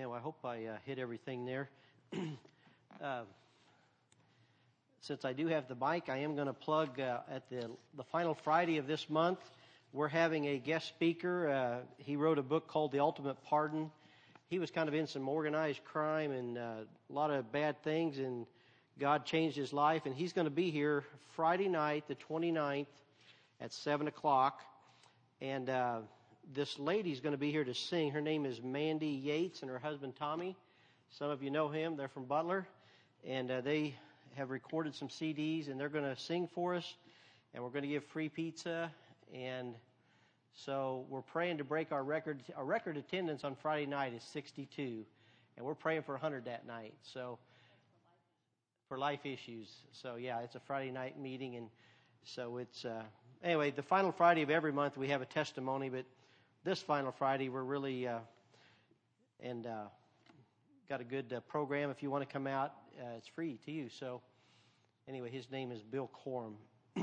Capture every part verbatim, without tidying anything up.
Amen. Well, I hope I uh, hit everything there. uh, since I do have the mic, I am going to plug uh, at the the final Friday of this month. We're having a guest speaker. Uh, he wrote a book called The Ultimate Pardon. He was kind of in some organized crime and uh, a lot of bad things, and God changed his life. And he's going to be here Friday night, the twenty-ninth, at seven o'clock. And uh, this lady's going to be here to sing. Her name is Mandy Yates, and her husband Tommy. Some of you know him. They're from Butler. And uh, they have recorded some C Ds, and they're going to sing for us. And we're going to give free pizza. And so we're praying to break our record. Our record attendance on Friday night is sixty-two. And we're praying for one hundred that night. So for life issues. So, yeah, it's a Friday night meeting. And so it's, uh, anyway, the final Friday of every month we have a testimony. But this final Friday we're really, uh, and uh, got a good uh, program. If you want to come out, uh, it's free to you. So, anyway, his name is Bill Corum.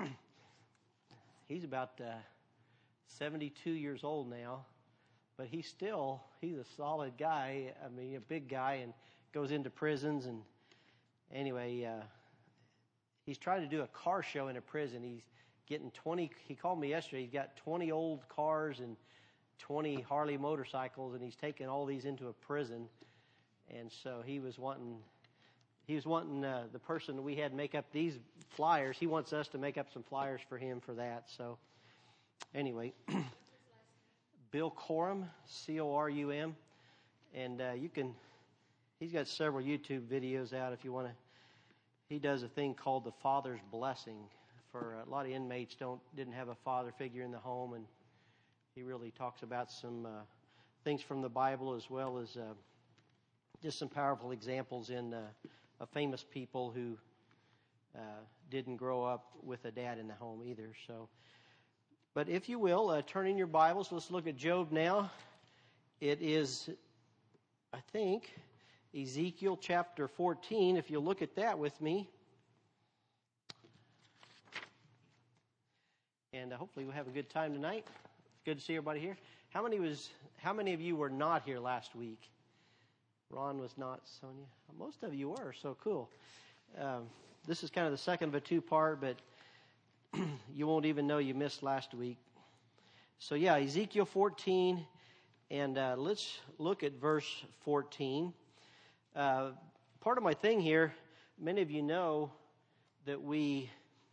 He's about uh, seventy-two years old now, but he's still, he's a solid guy. I mean, a big guy, and goes into prisons. And anyway, uh, he's trying to do a car show in a prison. He's getting twenty, he called me yesterday, he's got twenty old cars and twenty Harley motorcycles, and he's taking all these into a prison. And so he was wanting, he was wanting uh, the person we had make up these flyers. He wants us to make up some flyers for him for that. So anyway, Bill Corum, C O R U M. And uh, you can, he's got several YouTube videos out if you want to. He does a thing called the Father's Blessing. For a lot of inmates don't didn't have a father figure in the home, and he really talks about some uh, things from the Bible, as well as uh, just some powerful examples in uh, of famous people who uh, didn't grow up with a dad in the home either. So, but if you will, uh, turn in your Bibles. Let's look at Job now. It is, I think, Ezekiel chapter fourteen. If you look at that with me. And uh, hopefully we'll have a good time tonight. It's good to see everybody here. How many was? How many of you were not here last week? Ron was not. Sonia, most of you were. So cool. Um, this is kind of the second of a two-part, but you won't even know you missed last week. So yeah, Ezekiel fourteen, and uh, let's look at verse fourteen. Uh, part of my thing here, many of you know that we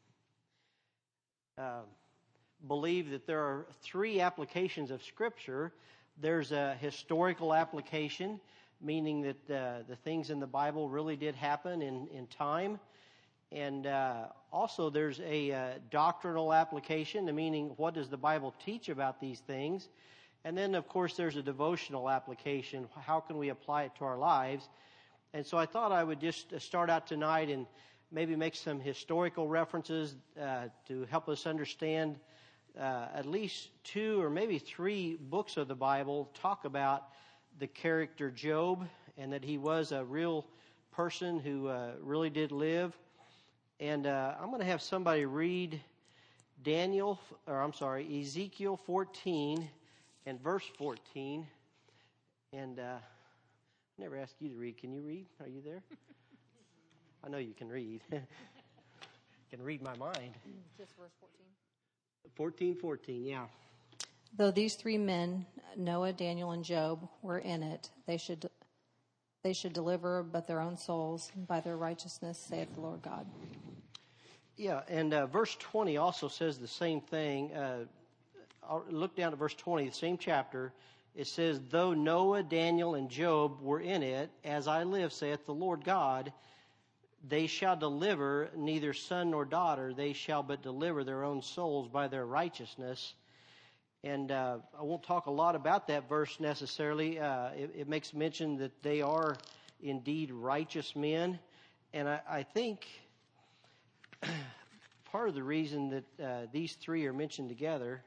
uh, believe that there are three applications of Scripture. There's a historical application, meaning that uh, the things in the Bible really did happen in, in time. And uh, also there's a uh, doctrinal application, meaning what does the Bible teach about these things? And then, of course, there's a devotional application. How can we apply it to our lives? And so I thought I would just start out tonight and maybe make some historical references uh, to help us understand uh, at least two or maybe three books of the Bible talk about the character Job, and that he was a real person who uh, really did live. And uh, I'm going to have somebody read Daniel, or I'm sorry, Ezekiel fourteen and verse fourteen. And uh, I never asked you to read. Can you read? Are you there? I know you can read. You can read my mind. Just verse fourteen. fourteen fourteen, yeah. Though these three men, Noah, Daniel, and Job, were in it, they should they should deliver but their own souls by their righteousness, saith the Lord God. Yeah, and uh, verse twenty also says the same thing. Uh, I'll look down at verse twenty, the same chapter. It says, though Noah, Daniel, and Job were in it, as I live, saith the Lord God, they shall deliver neither son nor daughter. They shall but deliver their own souls by their righteousness. And uh, I won't talk a lot about that verse necessarily. Uh, it, it makes mention that they are indeed righteous men. And I, I think part of the reason that uh, these three are mentioned together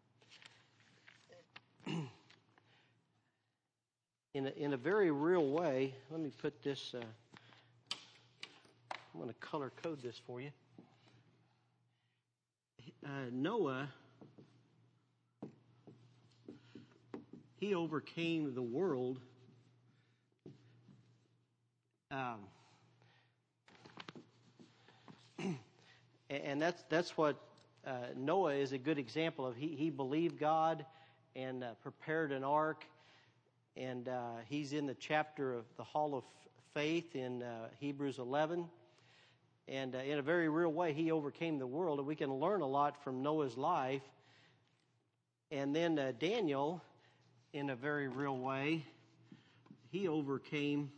in a, in a very real way. Let me put this, uh, I'm going to color code this for you. Uh, Noah, he overcame the world Um, and that's that's what uh, Noah is a good example of. He he believed God and uh, prepared an ark, and uh, he's in the chapter of the Hall of Faith in uh, Hebrews eleven. And uh, in a very real way, he overcame the world, and we can learn a lot from Noah's life. And then uh, Daniel, in a very real way, he overcame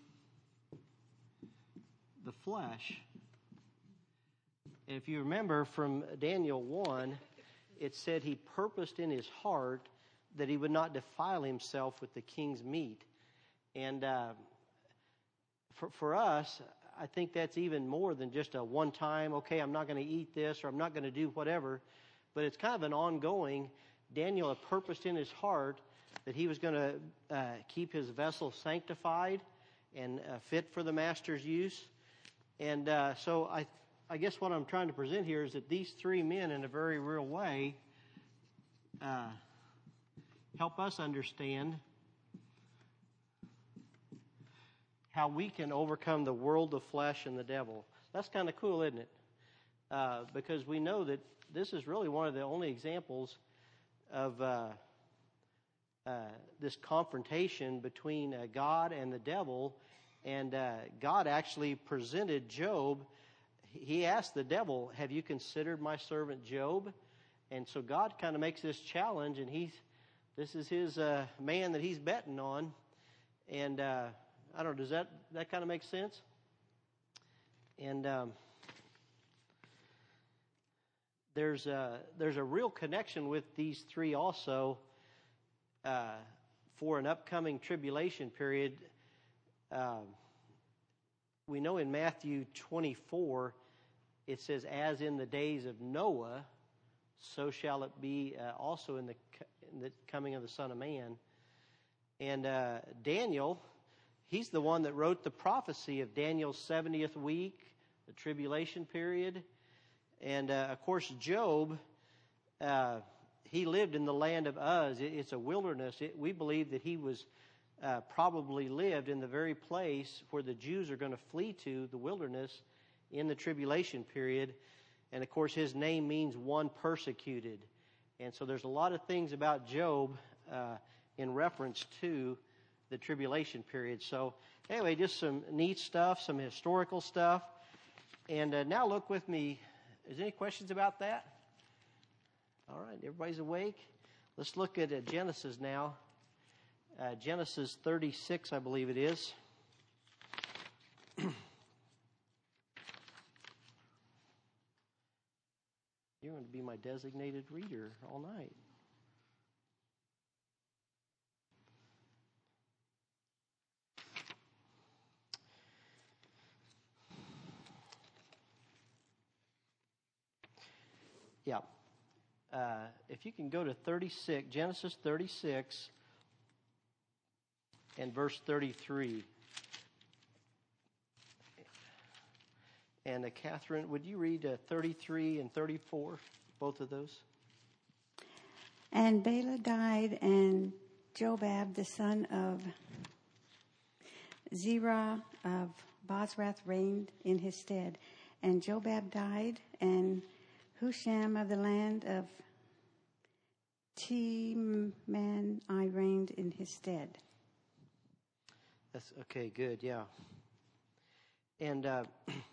the flesh. And if you remember from Daniel one, it said he purposed in his heart that he would not defile himself with the king's meat. And uh, for, for us, I think that's even more than just a one-time, okay, I'm not going to eat this or I'm not going to do whatever. But it's kind of an ongoing. Daniel had purposed in his heart that he was going to uh, keep his vessel sanctified and uh, fit for the master's use. And uh, so I I guess what I'm trying to present here is that these three men, in a very real way, uh, help us understand how we can overcome the world, the flesh, and the devil. That's kind of cool, isn't it? Uh, because we know that this is really one of the only examples of uh, uh, this confrontation between uh, God and the devil. And uh, God actually presented Job. He asked the devil, have you considered my servant Job? And so God kind of makes this challenge, and he's this is his uh, man that he's betting on. And uh, I don't know, does that, that kind of make sense? And um, there's, a, there's a real connection with these three also uh, for an upcoming tribulation period. Um, we know in Matthew twenty-four, it says, as in the days of Noah, so shall it be uh, also in the, in the coming of the Son of Man. And uh, Daniel, he's the one that wrote the prophecy of Daniel's seventieth week, the tribulation period. And, uh, of course, Job, uh, he lived in the land of Uz. It, it's a wilderness. It, we believe that he was uh, probably lived in the very place where the Jews are going to flee to, the wilderness, in the tribulation period. And, of course, his name means one persecuted. And so there's a lot of things about Job uh, in reference to the tribulation period. So, anyway, just some neat stuff, some historical stuff. And uh, now look with me. Is there any questions about that? All right, everybody's awake? Let's look at uh, Genesis now. Uh, Genesis thirty-six, I believe it is. You're going to be my designated reader all night. Yeah. Uh, if you can go to thirty-six, Genesis thirty-six and verse thirty-three. And uh, Catherine, would you read uh, thirty-three and thirty-four, both of those? And Bela died, and Jobab, the son of Zerah of Bozrath, reigned in his stead. And Jobab died, and Husham of the land of Teman, I reigned in his stead. That's okay, good, yeah. And uh,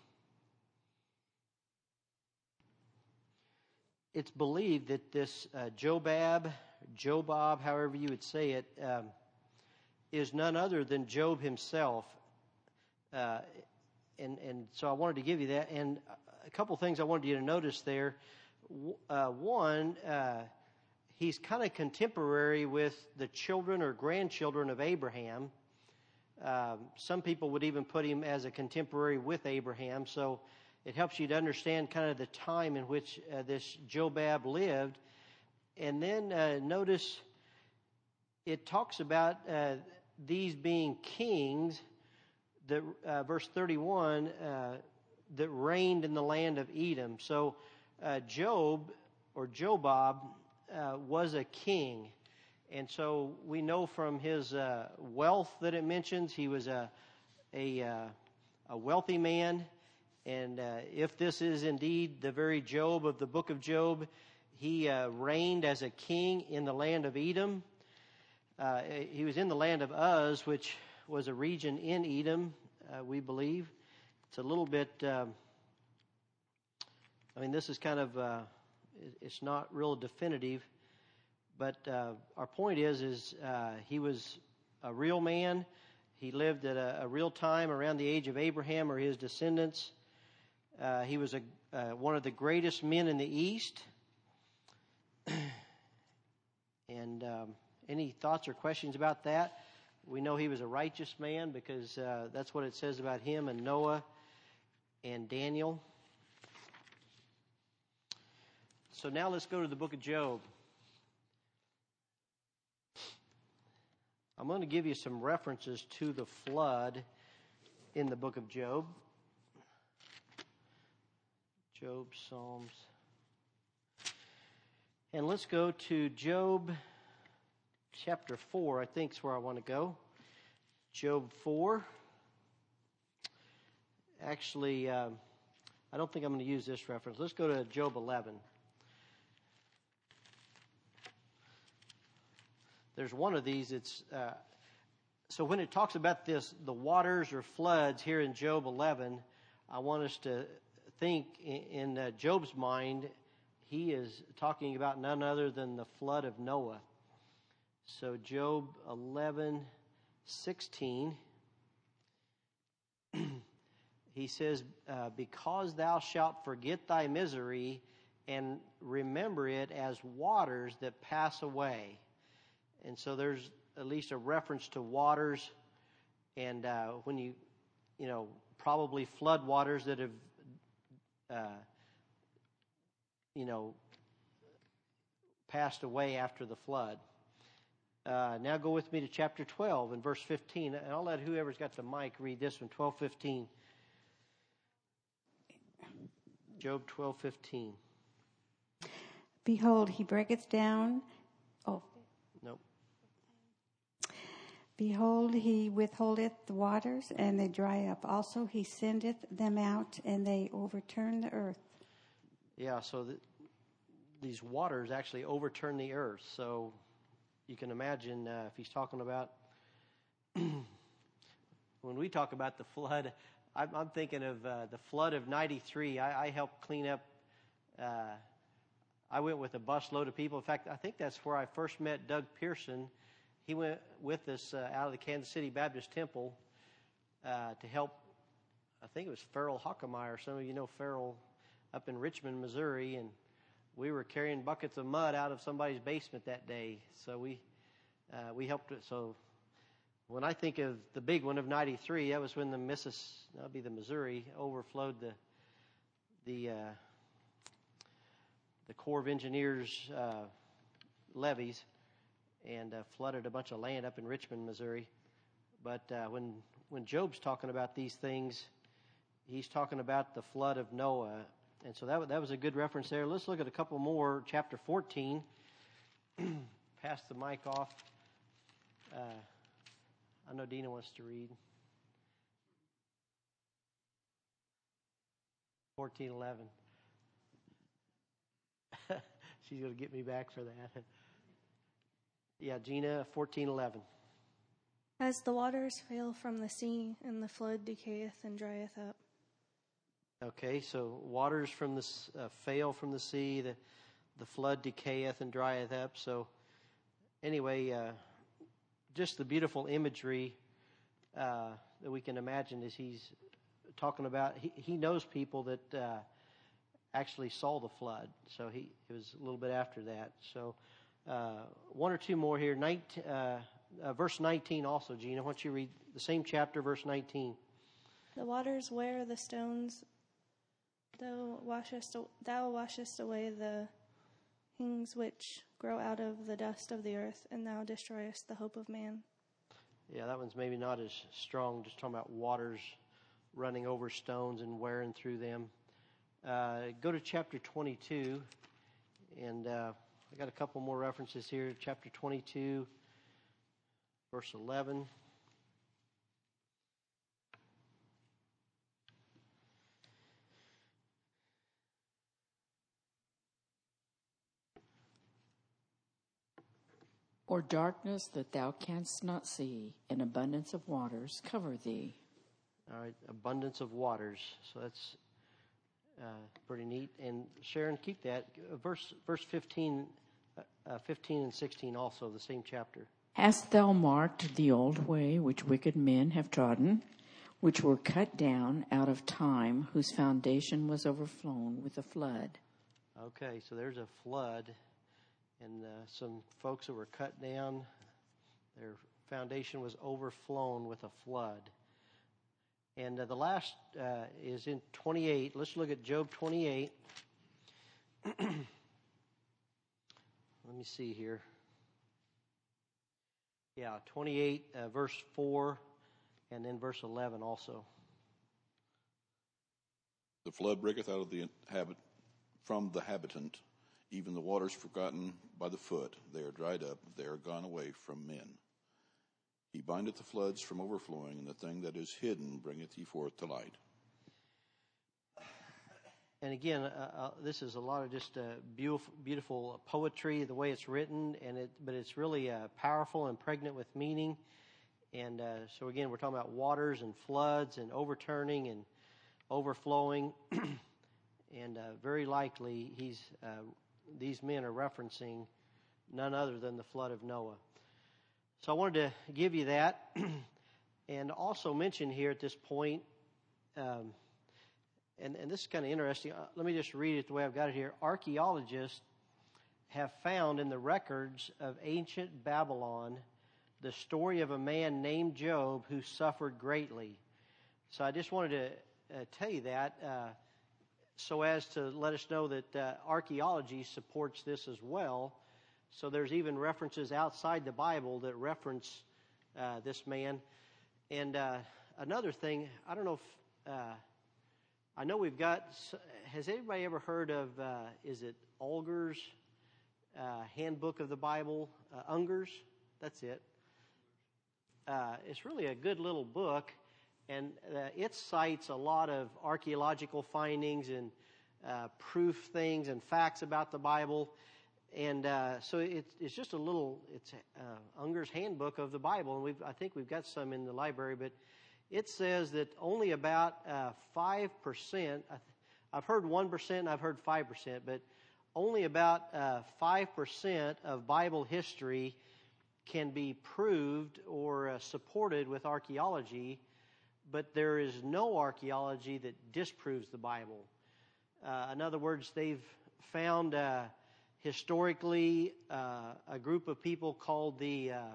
it's believed that this uh, Jobab, Jobab, however you would say it, um, is none other than Job himself. Uh, and, and so I wanted to give you that. And a couple things I wanted you to notice there. Uh, one, uh, he's kind of contemporary with the children or grandchildren of Abraham. Um, some people would even put him as a contemporary with Abraham. So it helps you to understand kind of the time in which uh, this Jobab lived. And then uh, notice it talks about uh, these being kings, that, uh, verse thirty-one, uh, that reigned in the land of Edom. So uh, Job, or Jobab, uh, was a king. And so we know from his uh, wealth that it mentions, he was a, a, uh, a wealthy man. And uh, if this is indeed the very Job of the book of Job, he uh, reigned as a king in the land of Edom. Uh, he was in the land of Uz, which was a region in Edom, uh, we believe. It's a little bit, um, I mean, this is kind of, uh, it's not real definitive. But uh, our point is, is uh, he was a real man. He lived at a, a real time around the age of Abraham or his descendants. Uh, he was a, uh, one of the greatest men in the East. And um, any thoughts or questions about that? We know he was a righteous man because uh, that's what it says about him and Noah and Daniel. So now let's go to the book of Job. I'm going to give you some references to the flood in the book of Job. Job, Psalms. And let's go to Job chapter four, I think is where I want to go. Job four. Actually, uh, I don't think I'm going to use this reference. Let's go to Job eleven. There's one of these. It's uh, so when it talks about this, the waters or floods here in Job eleven, I want us to think in, in uh, Job's mind, he is talking about none other than the flood of Noah. So Job eleven sixteen, he says, uh, "Because thou shalt forget thy misery and remember it as waters that pass away." And so there's at least a reference to waters, and uh, when you, you know, probably flood waters that have, uh, you know, passed away after the flood. Uh, now go with me to chapter twelve and verse fifteen, and I'll let whoever's got the mic read this one, twelve fifteen. Job twelve fifteen. Behold, he breaketh down. Oh. Nope. Behold, he withholdeth the waters, and they dry up. Also, he sendeth them out, and they overturn the earth. Yeah, so the, these waters actually overturn the earth. So you can imagine uh, if he's talking about, when we talk about the flood, I'm, I'm thinking of uh, the flood of ninety-three. I, I helped clean up, uh, I went with a busload of people. In fact, I think that's where I first met Doug Pearson. He went with us uh, out of the Kansas City Baptist Temple uh, to help, I think it was Farrell Hockemeyer. Some of you know Farrell up in Richmond, Missouri, and we were carrying buckets of mud out of somebody's basement that day. So we uh, we helped it. So when I think of the big one of ninety-three, that was when the Missis, that would be the Missouri, overflowed the the uh, the Corps of Engineers uh, levees and uh, flooded a bunch of land up in Richmond, Missouri. But uh, when when Job's talking about these things, he's talking about the flood of Noah. And so that, that was a good reference there. Let's look at a couple more. Chapter fourteen. Pass the mic off. Uh, I know Dina wants to read. fourteen eleven. She's going to get me back for that. Yeah, Gina, fourteen eleven. As the waters fail from the sea, and the flood decayeth and drieth up. Okay, so waters from the uh, fail from the sea, the the flood decayeth and drieth up. So anyway, uh, just the beautiful imagery uh, that we can imagine as he's talking about. He, he knows people that uh, actually saw the flood, so he it was a little bit after that. So uh, one or two more here. nineteen, uh, uh, verse nineteen also, Gina. Why don't you read the same chapter, verse nineteen? The waters wear the stones. Thou washest, thou washest away the things which grow out of the dust of the earth, and thou destroyest the hope of man. Yeah, that one's maybe not as strong, just talking about waters running over stones and wearing through them. Uh, go to chapter twenty-two, and uh, I got a couple more references here. Chapter twenty-two, verse eleven. or darkness that thou canst not see, and abundance of waters cover thee. All right, abundance of waters. So that's uh, pretty neat. And Sharon, keep that verse verse fifteen, uh, fifteen and sixteen also, the same chapter. Hast thou marked the old way which wicked men have trodden, which were cut down out of time, whose foundation was overflown with a flood? Okay, so there's a flood, and uh, some folks that were cut down, their foundation was overflown with a flood. And uh, the last uh, is in twenty-eight. Let's look at Job twenty-eight. Let me see here. Yeah, twenty-eight, uh, verse four, and then verse eleven also. The flood breaketh out of the habit from the habitant, even the waters forgotten by the foot. They are dried up, they are gone away from men. He bindeth the floods from overflowing, and the thing that is hidden bringeth he forth to light. And again, uh, uh, this is a lot of just uh, beautiful, beautiful poetry, the way it's written, and it, but it's really uh, powerful and pregnant with meaning. And uh, so again, we're talking about waters and floods and overturning and overflowing, and uh, very likely he's uh, these men are referencing none other than the flood of Noah. So I wanted to give you that, and also mention here at this point. Um, And, and this is kind of interesting. Uh, let me just read it the way I've got it here. Archaeologists have found in the records of ancient Babylon the story of a man named Job who suffered greatly. So I just wanted to uh, tell you that uh, so as to let us know that uh, archaeology supports this as well. So there's even references outside the Bible that reference uh, this man. And uh, another thing, I don't know if... Uh, I know we've got, has anybody ever heard of, uh, is it Unger's uh, Handbook of the Bible? Uh, Unger's, that's it. Uh, it's really a good little book, and uh, it cites a lot of archaeological findings and uh, proof things and facts about the Bible. And uh, so it, it's just a little, it's uh, Unger's Handbook of the Bible, and we've, I think we've got some in the library, but it says that only about uh, five percent, I've heard one percent and I've heard five percent, but only about uh, five percent of Bible history can be proved or uh, supported with archaeology, but there is no archaeology that disproves the Bible. Uh, in other words, they've found uh, historically uh, a group of people called the... Uh,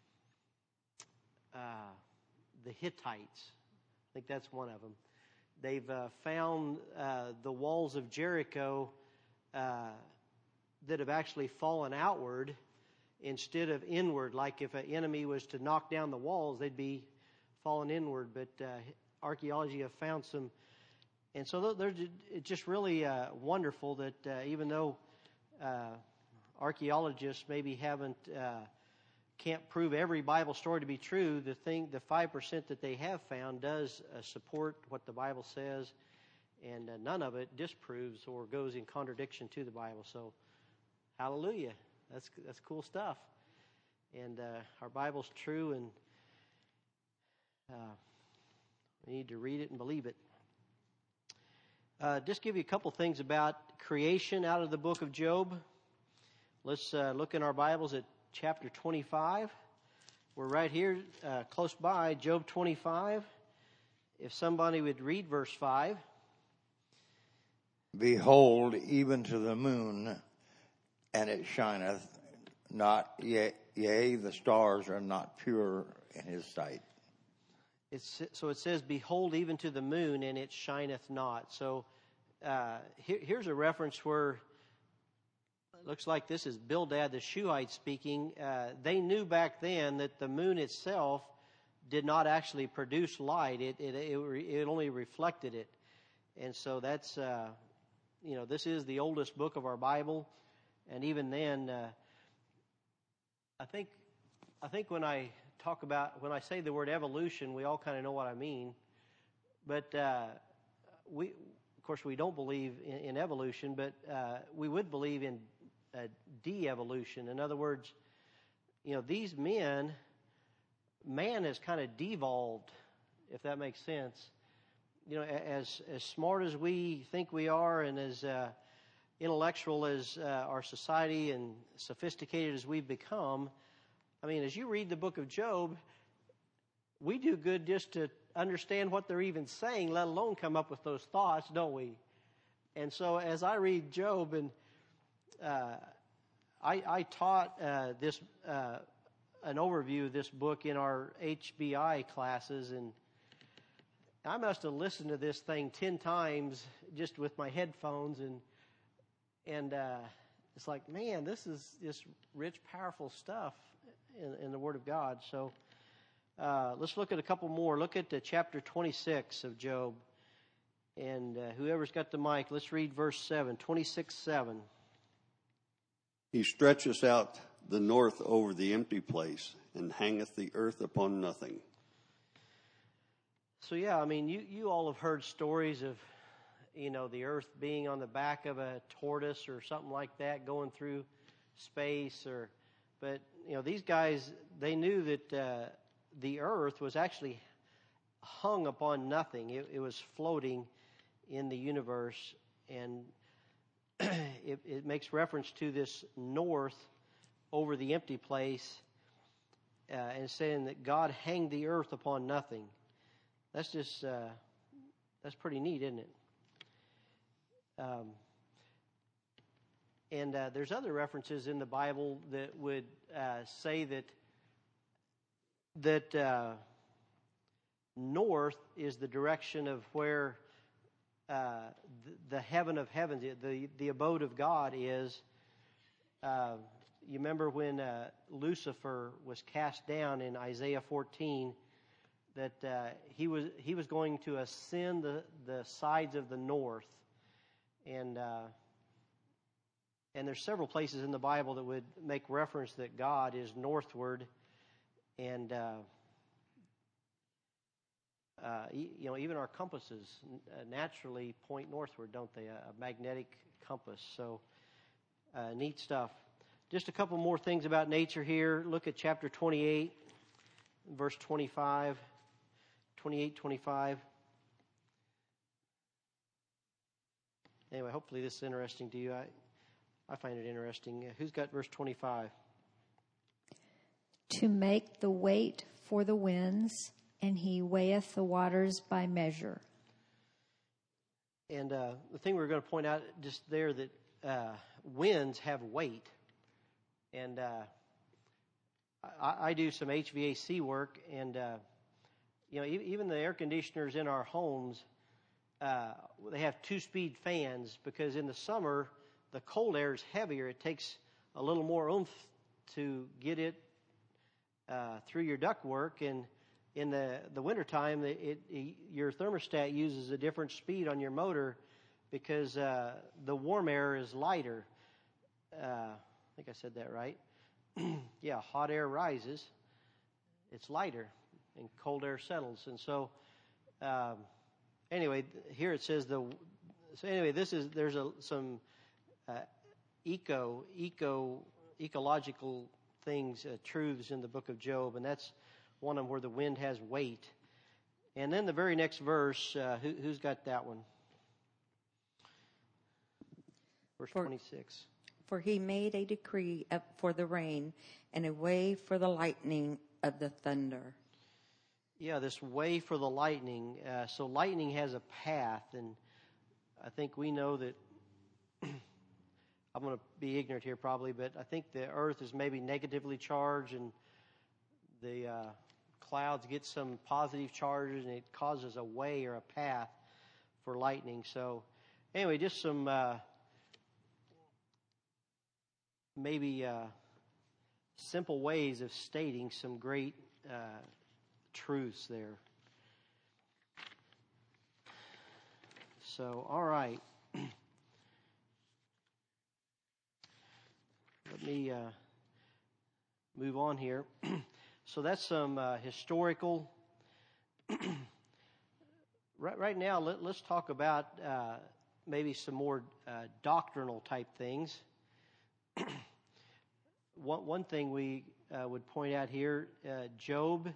uh, the Hittites. I think that's one of them. They've uh, found uh, the walls of Jericho uh, that have actually fallen outward instead of inward. Like if an enemy was to knock down the walls, they'd be falling inward. But uh, archaeology have found some. And so they're, it's just really uh, wonderful that uh, even though uh, archaeologists maybe haven't uh, can't prove every Bible story to be true, the thing, the five percent that they have found does uh, support what the Bible says, and uh, none of it disproves or goes in contradiction to the Bible. So, hallelujah. That's that's cool stuff. And uh, our Bible's true, and uh, we need to read it and believe it. Uh, just give you a couple things about creation out of the book of Job. Let's uh, look in our Bibles at chapter twenty-five. We're right here uh, close by, Job twenty-five. If somebody would read verse five. Behold, even to the moon, and it shineth not, yea, yea, the stars are not pure in his sight. It's, so it says, behold, even to the moon, and it shineth not. So uh, here, here's a reference where looks like this is Bildad the Shuhite speaking. Uh, they knew back then that the moon itself did not actually produce light. It it it, it only reflected it. And so that's, uh, you know, this is the oldest book of our Bible. And even then, uh, I think I think when I talk about, when I say the word evolution, we all kind of know what I mean. But uh, we, of course, we don't believe in, in evolution, but uh, we would believe in Uh, de-evolution. In other words, you know, these men, man has kind of devolved, if that makes sense. You know, as as smart as we think we are, and as uh, intellectual as uh, our society and sophisticated as we've become, I mean, as you read the book of Job, we do good just to understand what they're even saying, let alone come up with those thoughts, don't we? And so as I read Job, and uh, I, I taught uh, this uh, an overview of this book in our H B I classes, and I must have listened to this thing ten times just with my headphones, and and uh, it's like, man, this is just rich, powerful stuff in, in the Word of God. So uh, let's look at a couple more. Look at the chapter twenty-six of Job, and uh, whoever's got the mic, let's read verse seven, twenty-six seven. He stretcheth out the north over the empty place, and hangeth the earth upon nothing. So yeah, I mean, you, you all have heard stories of, you know, the earth being on the back of a tortoise or something like that, going through space. Or, but you know, these guys, they knew that uh, the earth was actually hung upon nothing. It, it was floating in the universe, and it, it makes reference to this north over the empty place, uh, and saying that God hanged the earth upon nothing. That's just, uh, that's pretty neat, isn't it? Um, and uh, there's other references in the Bible that would uh, say that that uh, north is the direction of where uh, the, the heaven of heavens, the the abode of God is. Uh, you remember when uh, Lucifer was cast down in Isaiah fourteen, that uh, he was he was going to ascend the, the sides of the north, and uh, and there's several places in the Bible that would make reference that God is northward, and uh, uh, you know, even our compasses naturally point northward, don't they? A magnetic compass. So uh, neat stuff. Just a couple more things about nature here. Look at chapter twenty-eight, verse twenty-five. twenty-eight, twenty-five. Anyway, hopefully this is interesting to you. I, I find it interesting. Uh, who's got verse twenty-five? To make the weight for the winds, and he weigheth the waters by measure. And uh, the thing we're going to point out just there, that uh, winds have weight. And uh, I, I do some H V A C work, and uh, you know, even the air conditioners in our homes, uh, they have two-speed fans, because in the summer, the cold air is heavier. It takes a little more oomph to get it uh, through your ductwork. And in the, the wintertime, it, it, it, your thermostat uses a different speed on your motor, because uh, the warm air is lighter. Uh, I think I said that right. Yeah, hot air rises. It's lighter. And cold air settles. And so, um, anyway, here it says the. So anyway, this is there's a some uh, eco eco ecological things, uh, truths in the book of Job, and that's one of them where the wind has weight. And then the very next verse, uh, who, who's got that one? Verse for, twenty-six. For he made a decree for the rain and a way for the lightning of the thunder. Yeah, this way for the lightning. Uh, so lightning has a path, and I think we know that. I'm going to be ignorant here probably, but I think the earth is maybe negatively charged, and the uh, clouds get some positive charges, and it causes a way or a path for lightning. So anyway, just some uh, maybe uh, simple ways of stating some great uh, truths there. So, all right. Let me uh, move on here. So that's some uh, historical. right, right now, let, let's talk about uh, maybe some more uh, doctrinal type things. one, one thing we uh, would point out here, uh, Job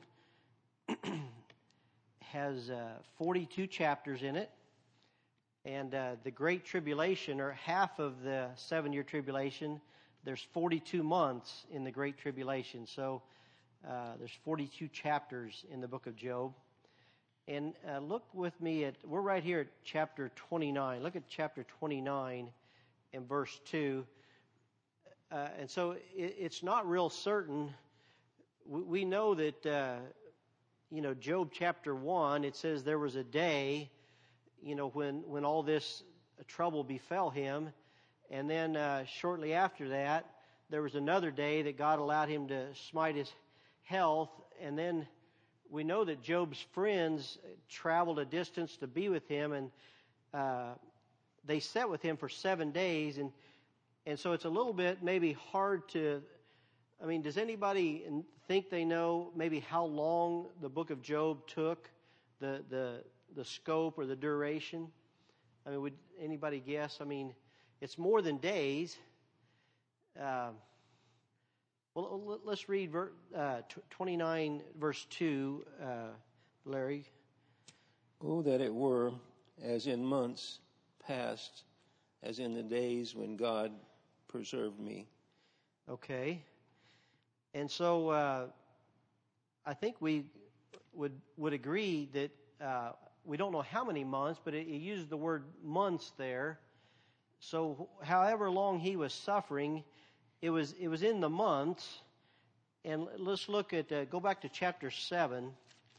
has uh, forty-two chapters in it. And uh, the Great Tribulation, or half of the seven-year tribulation, there's forty-two months in the Great Tribulation. So uh, there's forty-two chapters in the book of Job. And uh, look with me at, we're right here at chapter twenty-nine. Look at chapter twenty-nine and verse two. Uh, and so it, it's not real certain. We, we know that, uh, you know, Job chapter one, it says there was a day, you know, when, when all this trouble befell him. And then uh, shortly after that, there was another day that God allowed him to smite his health. And then we know that Job's friends traveled a distance to be with him, and uh, they sat with him for seven days. And, and so it's a little bit maybe hard to, I mean, does anybody think they know maybe how long the book of Job took, the the the scope or the duration? I mean, would anybody guess? I mean, it's more than days. Uh, well, let's read ver, uh, twenty-nine, verse two, uh, Larry. Oh, that it were as in months past, as in the days when God preserved me. Okay. And so uh, I think we would would agree that uh, we don't know how many months, but it, it uses the word months there. So however long he was suffering, it was it was in the months. And let's look at, uh, go back to chapter seven.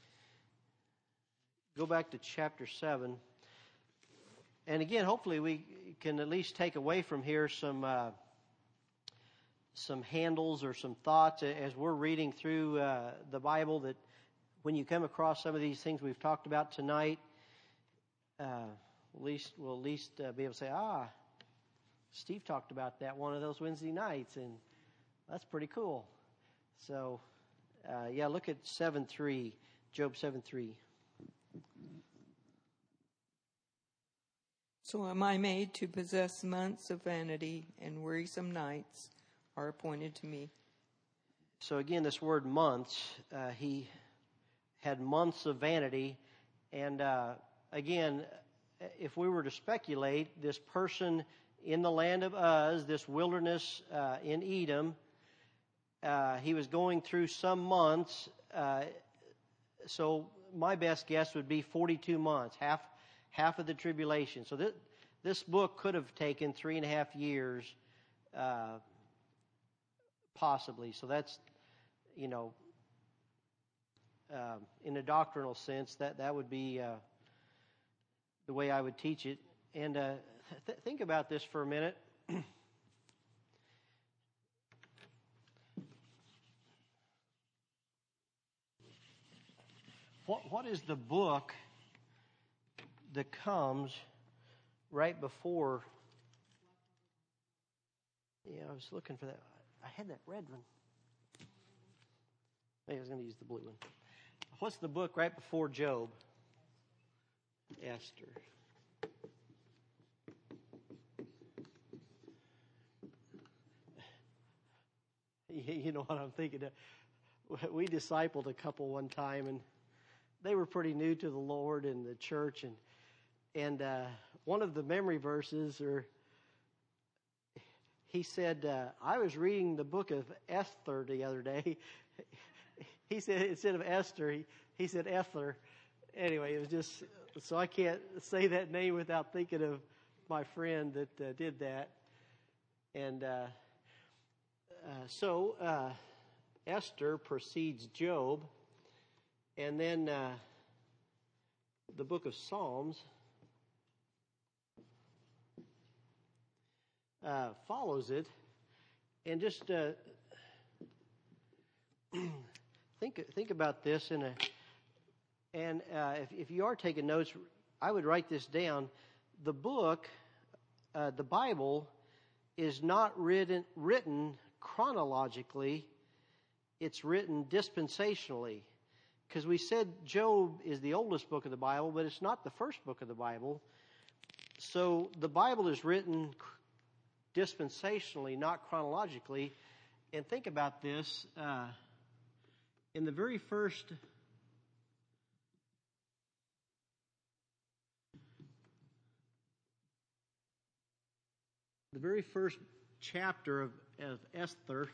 Go back to chapter seven. And again, hopefully we can at least take away from here some uh, some handles or some thoughts as we're reading through uh, the Bible, that when you come across some of these things we've talked about tonight, uh, at least we'll at least uh, be able to say, ah, Steve talked about that one of those Wednesday nights, and that's pretty cool. So, uh, yeah, look at seven three, Job seven three. So am I made to possess months of vanity, and wearisome nights are appointed to me. So again, this word months, uh, he had months of vanity. And uh, again, if we were to speculate, this person in the land of Uz, this wilderness uh, in Edom, uh, he was going through some months. Uh, so my best guess would be forty-two months, half half of the tribulation. So this, this book could have taken three and a half years, uh, possibly. So that's, you know, uh, in a doctrinal sense, that, that would be uh, the way I would teach it. And uh, th- think about this for a minute. what What is the book that comes right before? Yeah, I was looking for that. I had that red one. Maybe I was going to use the blue one. What's the book right before Job? Esther. You know what I'm thinking of? We discipled a couple one time, and they were pretty new to the Lord and the church, and and uh, one of the memory verses, or he said, uh, I was reading the book of Esther the other day. He said, instead of Esther, he, he said Ether. Anyway, it was just, so I can't say that name without thinking of my friend that uh, did that. And uh, uh, so uh, Esther precedes Job, and then uh, the book of Psalms uh, follows it. And just uh, think think about this in a and uh, if, if you are taking notes, I would write this down. The book, uh, the Bible, is not written written chronologically. It's written dispensationally, because we said Job is the oldest book of the Bible, but it's not the first book of the Bible. So the Bible is written dispensationally, not chronologically. and think about this. Uh, in the very first the very first chapter of, of Esther,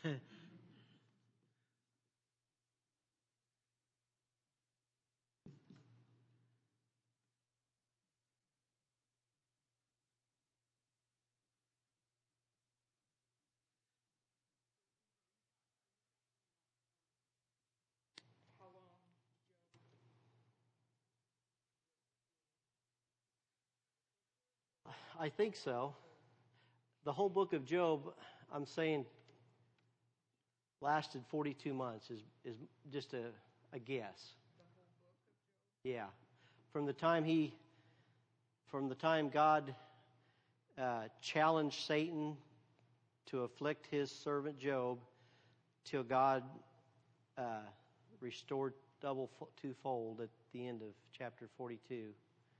I think so. The whole book of Job, I'm saying, lasted forty-two months, is is just a, a guess. Yeah. From the time he, from the time God uh, challenged Satan to afflict his servant Job, till God uh, restored double twofold at the end of chapter forty-two.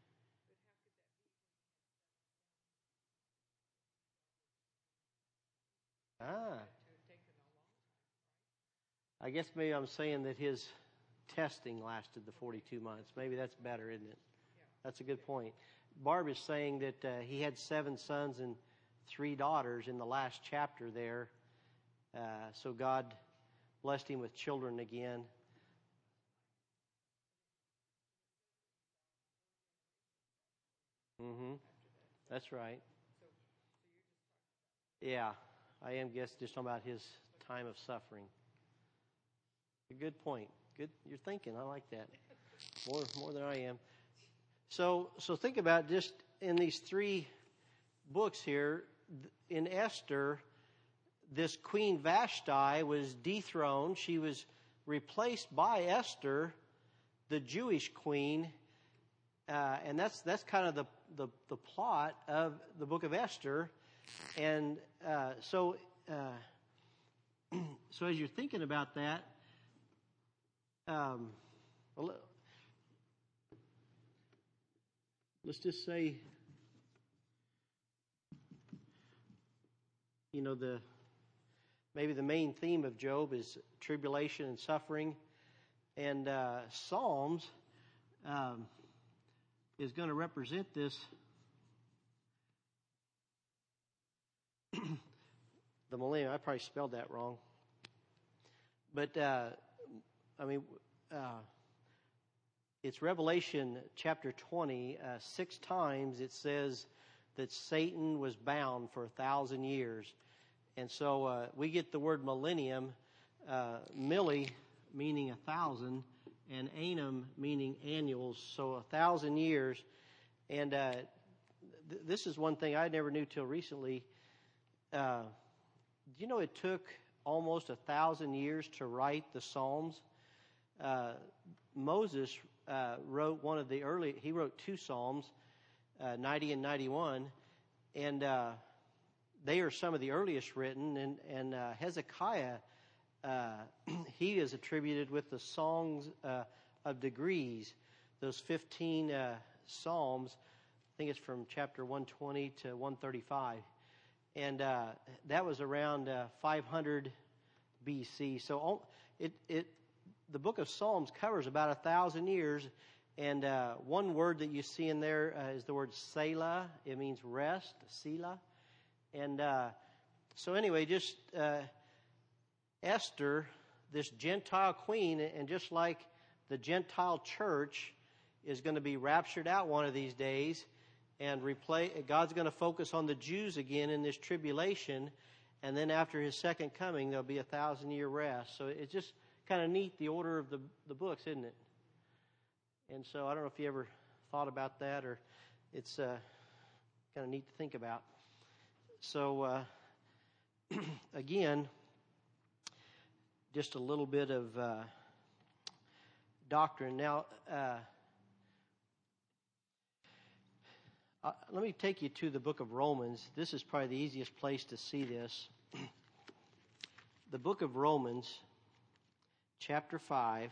Ah. I guess maybe I'm saying that his testing lasted the forty-two months. Maybe that's better, isn't it? That's a good point. Barb is saying that uh, he had seven sons and three daughters in the last chapter there. Uh, so God blessed him with children again. Mm-hmm. That's right. Yeah. I am guess just talking about his time of suffering. A good point. Good, you're thinking. I like that more more than I am. So so think about just in these three books here. In Esther, this Queen Vashti was dethroned. She was replaced by Esther, the Jewish queen, uh, and that's that's kind of the, the the plot of the book of Esther. And uh, so, uh, so as you're thinking about that, um, well, let's just say, you know, the maybe the main theme of Job is tribulation and suffering, and uh, Psalms um, is going to represent this. The millennium, I probably spelled that wrong. But, uh, I mean, uh, it's Revelation chapter twenty. Uh, six times it says that Satan was bound for a thousand years. And so uh, we get the word millennium, uh, milli meaning a thousand, and annum meaning annuals, so a thousand years. And uh, th- this is one thing I never knew till recently. Uh, do you know it took almost a thousand years to write the Psalms? Uh, Moses uh, wrote one of the early, he wrote two Psalms, uh, ninety and ninety-one, and uh, they are some of the earliest written. And, and uh, Hezekiah, uh, he is attributed with the Songs uh, of Degrees, those fifteen uh, Psalms. I think it's from chapter one twenty to one thirty-five. And uh, that was around uh, five hundred B C. So it, it, the book of Psalms covers about a thousand years. And uh, one word that you see in there uh, is the word Selah. It means rest, Selah. And uh, so anyway, just uh, Esther, this Gentile queen, and just like the Gentile church is going to be raptured out one of these days, and replay, God's going to focus on the Jews again in this tribulation, and then after his second coming, there'll be a thousand-year rest. So it's just kind of neat, the order of the, the books, isn't it? And so I don't know if you ever thought about that, or it's uh, kind of neat to think about. So uh, again, just a little bit of uh, doctrine. Now, uh, Uh, let me take you to the book of Romans. This is probably the easiest place to see this. The book of Romans, chapter five.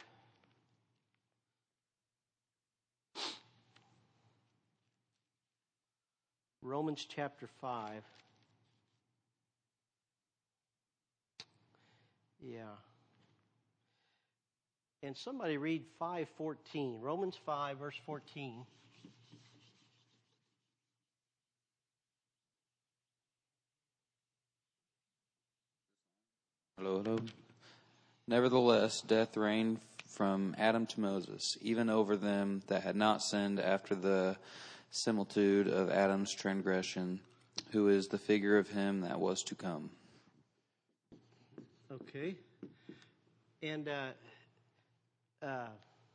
Romans chapter five. Yeah. And somebody read five fourteen, Romans five, verse fourteen. Hello, hello. Nevertheless, death reigned from Adam to Moses, even over them that had not sinned after the similitude of Adam's transgression, who is the figure of him that was to come. Okay. And uh, uh,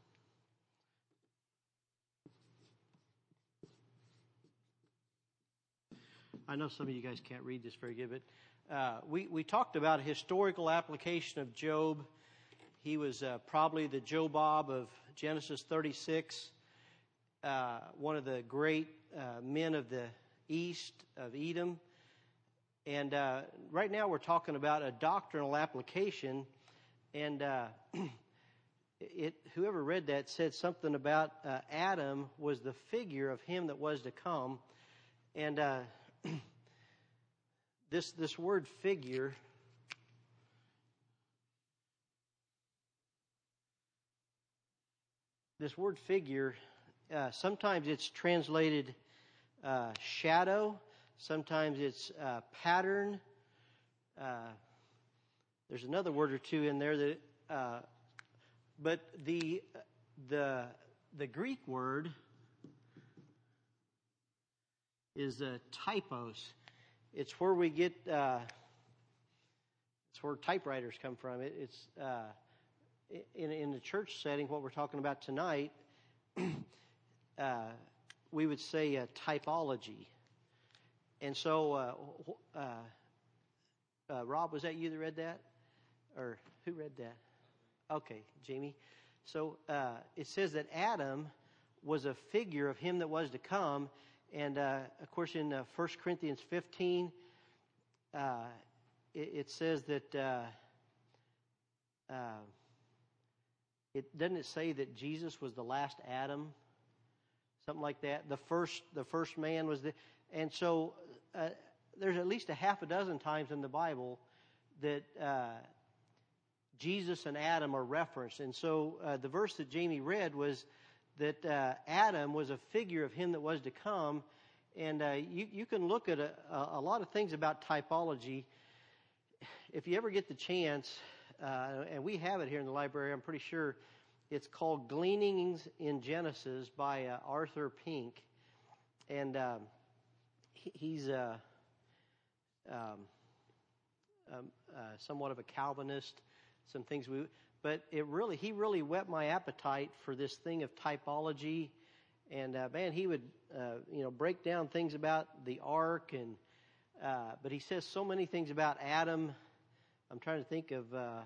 I know some of you guys can't read this very good, but uh, we, we talked about a historical application of Job. He was uh, probably the Jobob of Genesis thirty-six, uh, one of the great uh, men of the east of Edom. And uh, right now we're talking about a doctrinal application. And uh, it, whoever read that said something about uh, Adam was the figure of him that was to come. And uh, this this word figure, this word figure, uh, sometimes it's translated uh, shadow. Sometimes it's uh, pattern. Uh, there's another word or two in there that, uh, but the the the Greek word is uh, typos. It's where we get. Uh, it's where typewriters come from. It, it's uh, in in the church setting. What we're talking about tonight, uh, we would say uh, typology. And so, uh, uh, uh, Rob, was that you that read that? Or who read that? Okay, Jamie. So uh, it says that Adam was a figure of him that was to come. And, uh, of course, in uh, First Corinthians fifteen, uh, it, it says that, uh, uh, it doesn't it say that Jesus was the last Adam? Something like that. The first, the first man was the... And so uh, there's at least a half a dozen times in the Bible that uh, Jesus and Adam are referenced. And so uh, the verse that Jamie read was that uh, Adam was a figure of him that was to come. And uh, you, you can look at a, a lot of things about typology. If you ever get the chance, uh, and we have it here in the library, I'm pretty sure, it's called Gleanings in Genesis by uh, Arthur Pink. And... Um, He's uh, um, um, uh, somewhat of a Calvinist. Some things we, but it really, he really whet my appetite for this thing of typology. And uh, man, he would, uh, you know, break down things about the ark, and uh, but he says so many things about Adam. I'm trying to think of, uh,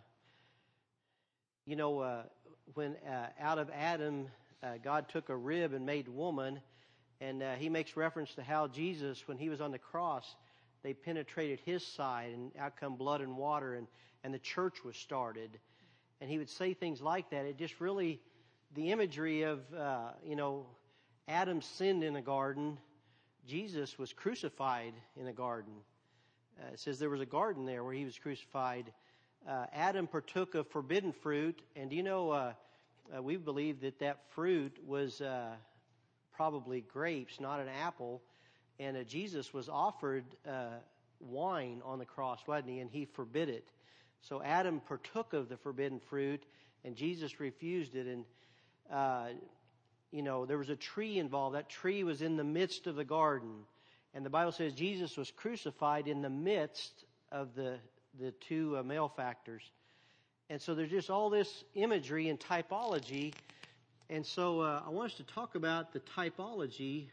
you know, uh, when uh, out of Adam, uh, God took a rib and made woman. And uh, he makes reference to how Jesus, when he was on the cross, they penetrated his side, and out come blood and water, and, and the church was started. And he would say things like that. It just really, the imagery of, uh, you know, Adam sinned in a garden. Jesus was crucified in a garden. Uh, it says there was a garden there where he was crucified. Uh, Adam partook of forbidden fruit. And do you know, uh, uh, we believe that that fruit was... Uh, probably grapes, not an apple. And uh, Jesus was offered uh, wine on the cross, wasn't he? And he forbid it. So Adam partook of the forbidden fruit, and Jesus refused it. And, uh, you know, there was a tree involved. That tree was in the midst of the garden. And the Bible says Jesus was crucified in the midst of the, the two uh, malefactors. And so there's just all this imagery and typology. And so uh, I want us to talk about the typology.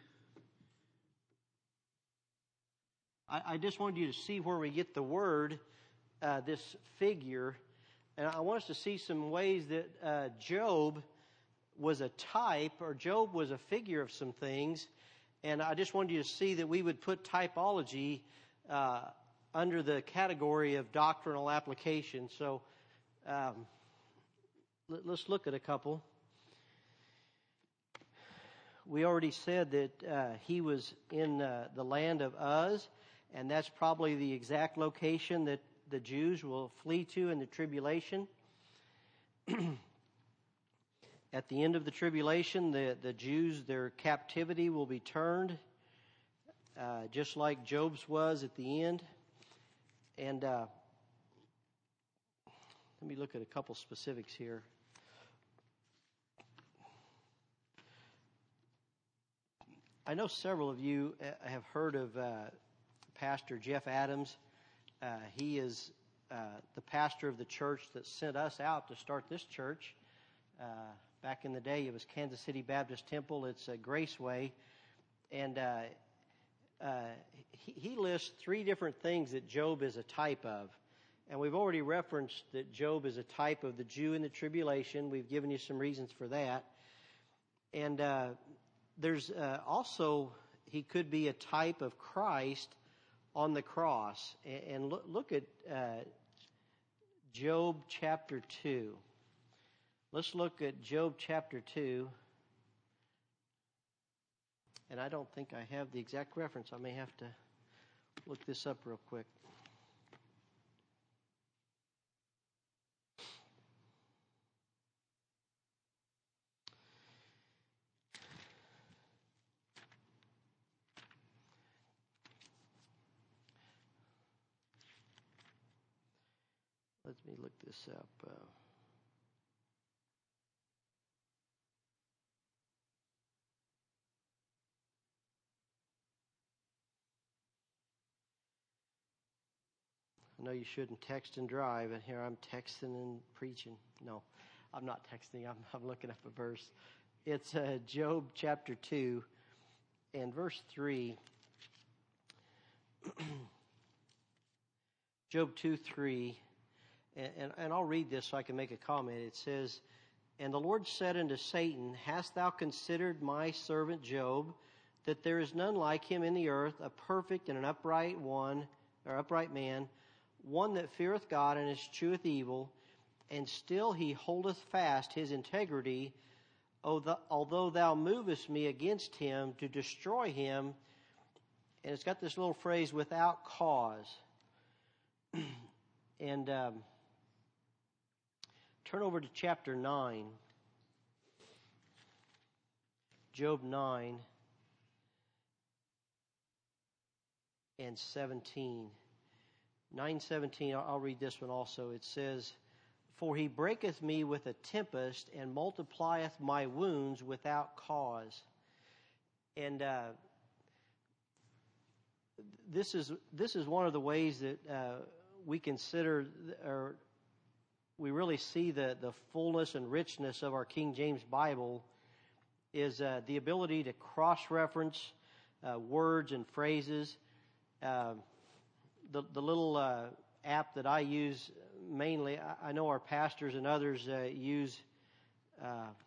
I, I just wanted you to see where we get the word, uh, this figure. And I want us to see some ways that uh, Job was a type, or Job was a figure of some things. And I just wanted you to see that we would put typology uh, under the category of doctrinal application. So um, let, let's look at a couple. We already said that uh, he was in uh, the land of Uz, and that's probably the exact location that, the Jews will flee to in the tribulation. At the end of the tribulation, the, the Jews, their captivity will be turned, uh, just like Job's was at the end. And uh, let me look at a couple specifics here. I know several of you have heard of uh, Pastor Jeff Adams. Uh, he is uh, the pastor of the church that sent us out to start this church. Uh, back in the day, it was Kansas City Baptist Temple. It's uh, Graceway. And uh, uh, he, he lists three different things that Job is a type of. And we've already referenced that Job is a type of the Jew in the tribulation. We've given you some reasons for that. And uh, there's uh, also, he could be a type of Christ on the cross. And, and look, look at uh, Job chapter two. Let's look at Job chapter two. And I don't think I have the exact reference. I may have to look this up real quick. Let me look this up. Uh, I know you shouldn't text and drive, and here I'm texting and preaching. No, I'm not texting. I'm, I'm looking up a verse. It's uh, Job chapter two and verse three. Job two three. And, and, and I'll read this so I can make a comment. It says, "And the Lord said unto Satan, Hast thou considered my servant Job, that there is none like him in the earth, a perfect and an upright one, or upright man, one that feareth God and escheweth evil, and still he holdeth fast his integrity, although thou movest me against him to destroy him." And it's got this little phrase, "without cause." And um, turn over to chapter nine. Job nine and seventeen. nine seventeen, I'll read this one also. It says, "For he breaketh me with a tempest and multiplieth my wounds without cause." And uh, this is this is one of the ways that uh, we consider, or we really see the, the fullness and richness of our King James Bible, is uh, the ability to cross-reference uh, words and phrases. Uh, the, the little uh, app that I use mainly, I, I know our pastors and others uh, use, uh,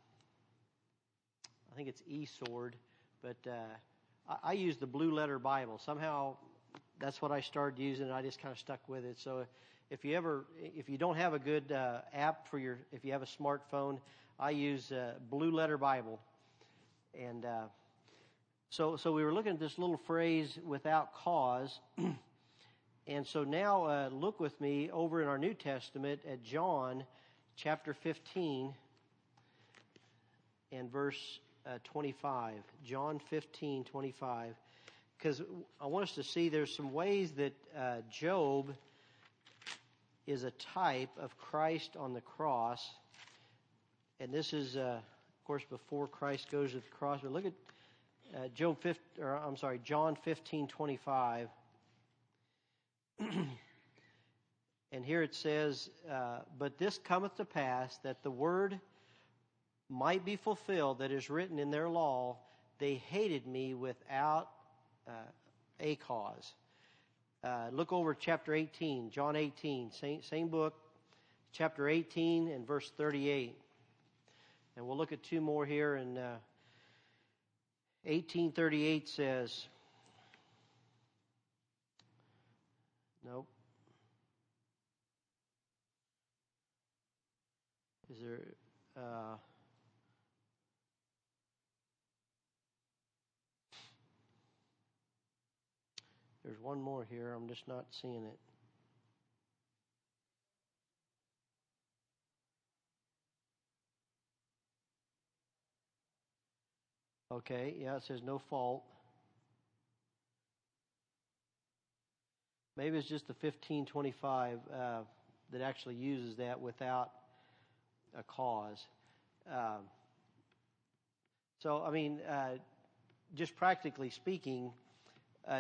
I think it's eSword, but uh, I, I use the Blue Letter Bible. Somehow that's what I started using, and I just kind of stuck with it. So if you ever, if you don't have a good uh, app for your, if you have a smartphone, I use uh, Blue Letter Bible. And uh, so, so we were looking at this little phrase, "without cause." And so now uh, look with me over in our New Testament at John chapter fifteen and verse uh, twenty-five. John fifteen, twenty-five. Because I want us to see there's some ways that uh, Job is a type of Christ on the cross. And this is, uh, of course, before Christ goes to the cross. But look at uh, Job fifteen, or I'm sorry, John fifteen, twenty-five. And here it says, uh, "But this cometh to pass, that the word might be fulfilled that is written in their law, they hated me without uh, a cause." Uh, look over chapter eighteen, John eighteen, same, same book, chapter eighteen and verse thirty-eight. And we'll look at two more here. And uh, eighteen thirty-eight says, nope. Is there, uh, there's one more here. I'm just not seeing it. Okay, yeah, it says no fault. Maybe it's just the fifteen twenty-five uh, that actually uses that without a cause. Um, so, I mean, uh, just practically speaking, uh,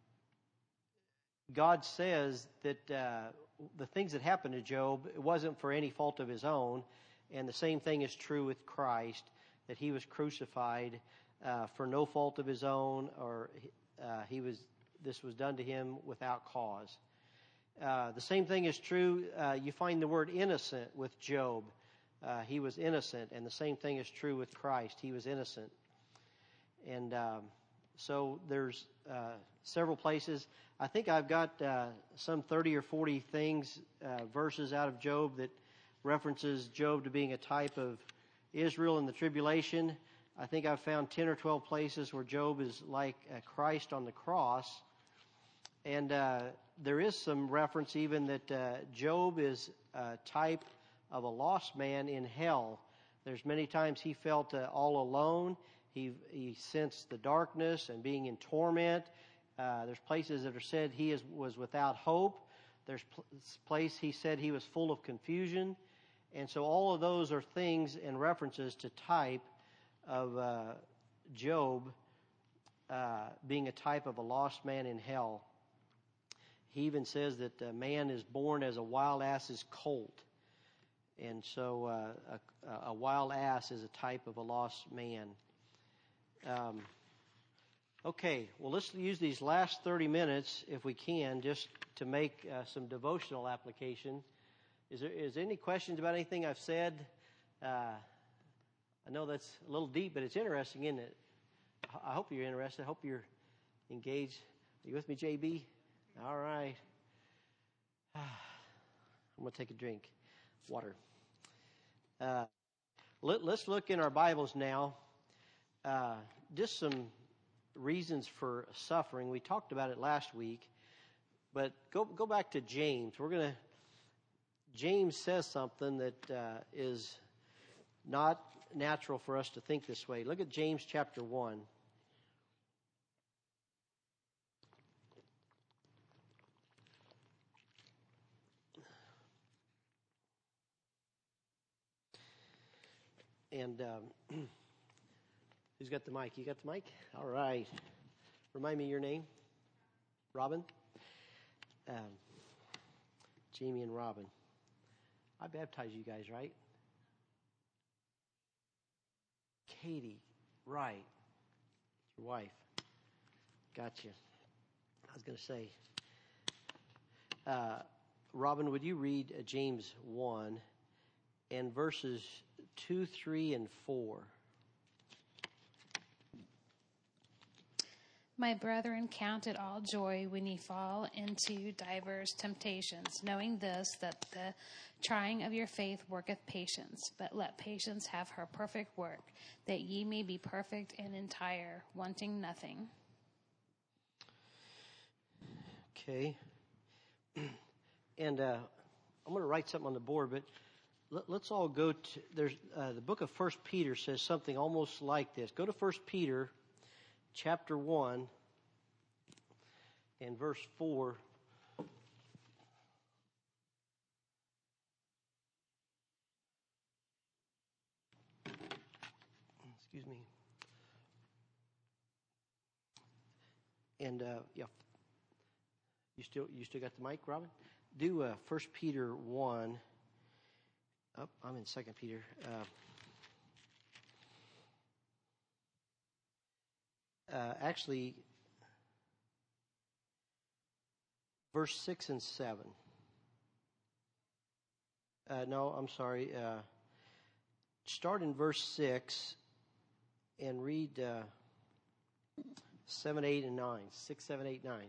God says that uh, the things that happened to Job, it wasn't for any fault of his own, and the same thing is true with Christ, that he was crucified uh, for no fault of his own, or uh, he was this was done to him without cause. Uh, the same thing is true. Uh, you find the word innocent with Job. Uh, he was innocent, and the same thing is true with Christ. He was innocent. And um, so there's uh, several places. I think I've got uh, some thirty or forty things, uh, verses out of Job that references Job to being a type of Israel in the tribulation. I think I've found ten or twelve places where Job is like uh, Christ on the cross. And uh, there is some reference even that uh, Job is a type of a lost man in hell. There's many times he felt uh, all alone. He, he sensed the darkness and being in torment. Uh, there's places that are said he is, was without hope. There's pl- place he said he was full of confusion. And so all of those are things and references to type of uh, Job uh, being a type of a lost man in hell. He even says that a man is born as a wild ass's colt. And so uh, a, a wild ass is a type of a lost man. Um, okay, well, let's use these last thirty minutes, if we can, just to make uh, some devotional application. Is there, is there any questions about anything I've said? Uh, I know that's a little deep, but it's interesting, isn't it? I hope you're interested. I hope you're engaged. Are you with me, J B? All right. I'm going to take a drink. Water. Uh, let, let's look in our Bibles now. Uh, just some reasons for suffering. We talked about it last week. But go go back to James. We're going to... James says something that uh, is not natural for us to think this way. Look at James chapter one. And um, who's got the mic? You got the mic? All right. Remind me your name. Robin? Um, Jamie and Robin. I baptized you guys, right? Katie, right. Your wife. Gotcha. I was going to say, uh, Robin, would you read uh, James one and verses two, three, and four? My brethren, count it all joy when ye fall into divers temptations, knowing this, that the trying of your faith worketh patience. But let patience have her perfect work, that ye may be perfect and entire, wanting nothing. Okay. And uh, I'm going to write something on the board, but let, let's all go to, there's uh, the book of First Peter says something almost like this. Go to First Peter chapter one and verse four. Excuse me. And uh, yeah, you still you still got the mic, Robin? Do uh, First Peter one. Oh, I'm in Second Peter. Uh, Uh, actually, verse six and seven. Uh, no, I'm sorry. Uh, start in verse six and read uh, seven, eight, and nine. Six, seven, eight, nine.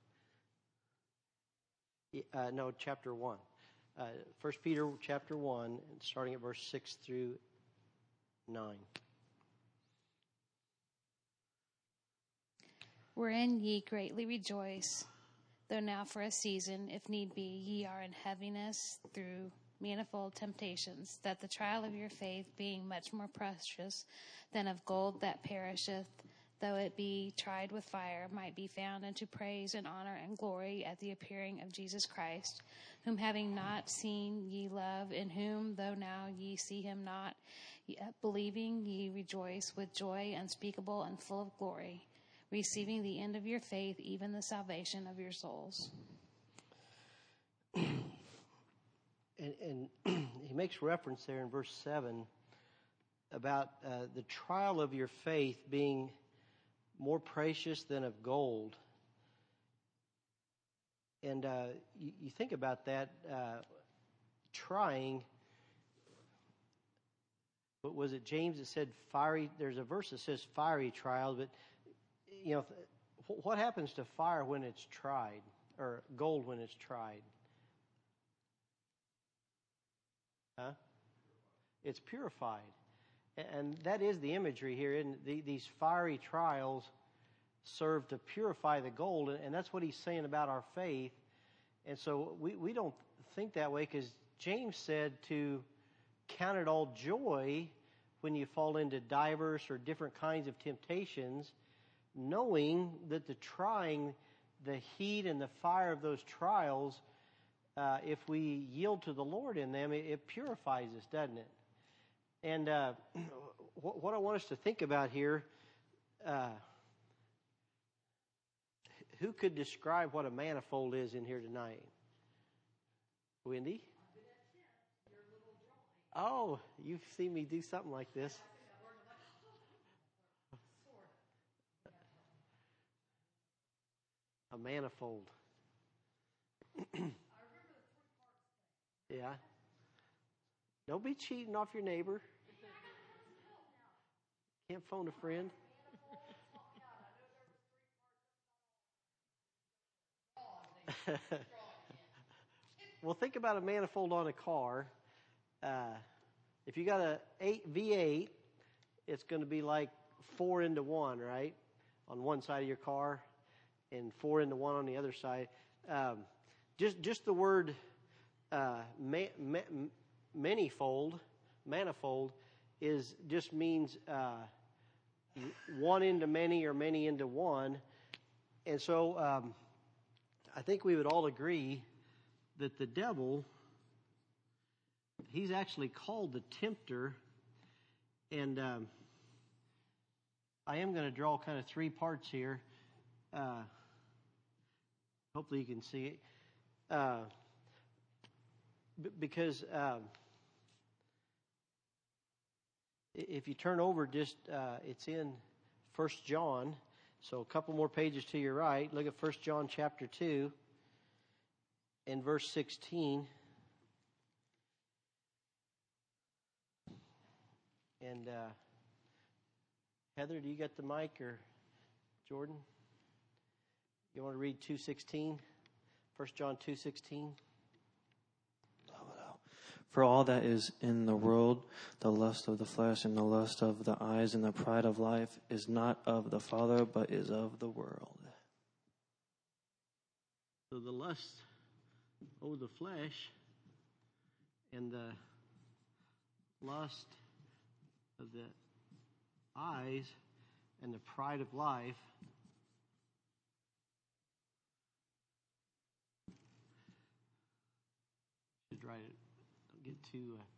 Uh, no, chapter one. Uh, First Peter chapter one, starting at verse six through nine. Wherein ye greatly rejoice, though now for a season, if need be, ye are in heaviness through manifold temptations, that the trial of your faith, being much more precious than of gold that perisheth, though it be tried with fire, might be found unto praise and honor and glory at the appearing of Jesus Christ, whom having not seen ye love, in whom, though now ye see him not, yet believing ye rejoice with joy unspeakable and full of glory, receiving the end of your faith, even the salvation of your souls. And, and he makes reference there in verse seven about uh, the trial of your faith being more precious than of gold. And uh, you, you think about that, uh, trying, but was it James that said fiery? There's a verse that says fiery trial, but, you know, what happens to fire when it's tried, or gold when it's tried? Huh? It's purified. And that is the imagery here. And the, these fiery trials serve to purify the gold. And that's what he's saying about our faith. And so we, we don't think that way, because James said to count it all joy when you fall into diverse or different kinds of temptations, knowing that the trying, the heat and the fire of those trials, uh, if we yield to the Lord in them, it, it purifies us, doesn't it? And uh, what I want us to think about here, uh, who could describe what a manifold is in here tonight? Wendy? Oh, you've seen me do something like this. A manifold. Yeah. Don't be cheating off your neighbor. Can't phone a friend. Well, think about a manifold on a car. Uh, if you got a eight V eight, it's going to be like four into one, right? On one side of your car, and four into one on the other side. Um, just just the word uh, ma- ma- manifold, manifold, is just means uh, one into many or many into one. And so um, I think we would all agree that the devil, he's actually called the tempter. And um, I am going to draw kind of three parts here. Uh, hopefully you can see it. Uh, b- because um, if you turn over, just uh, it's in First John. So a couple more pages to your right. Look at First John chapter two and verse sixteen. And uh, Heather, do you got the mic, or Jordan? You want to read two sixteen? First John two sixteen. For all that is in the world, the lust of the flesh and the lust of the eyes and the pride of life, is not of the Father, but is of the world. So the lust over the flesh and the lust of the eyes and the pride of life should write it. Don't get too uh,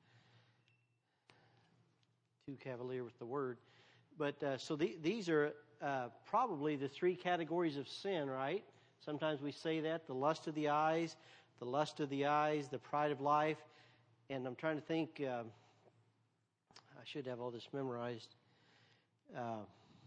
too cavalier with the word. But uh, so the, these are uh, probably the three categories of sin, right? Sometimes we say that: the lust of the eyes, the lust of the eyes, the pride of life. And I'm trying to think. Um, I should have all this memorized. Uh,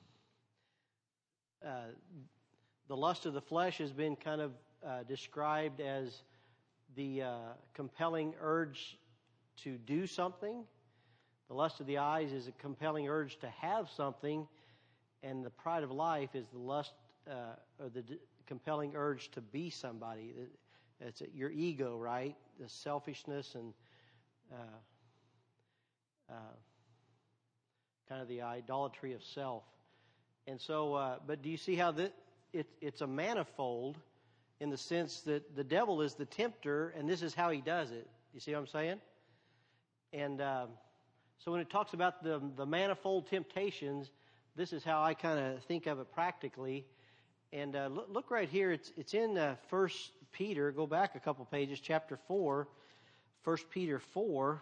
uh, the lust of the flesh has been kind of uh, described as the uh, compelling urge to do something. The lust of the eyes is a compelling urge to have something, and the pride of life is the lust uh, or the d- compelling urge to be somebody. It's your ego, right? The selfishness and uh, uh, kind of the idolatry of self. And so, uh, but do you see how that it, it's a manifold in the sense that the devil is the tempter, and this is how he does it. You see what I'm saying? And um, so when it talks about the, the manifold temptations, this is how I kind of think of it practically. And uh, look, look right here. It's it's in uh, First Peter. Go back a couple pages, chapter four, First Peter four.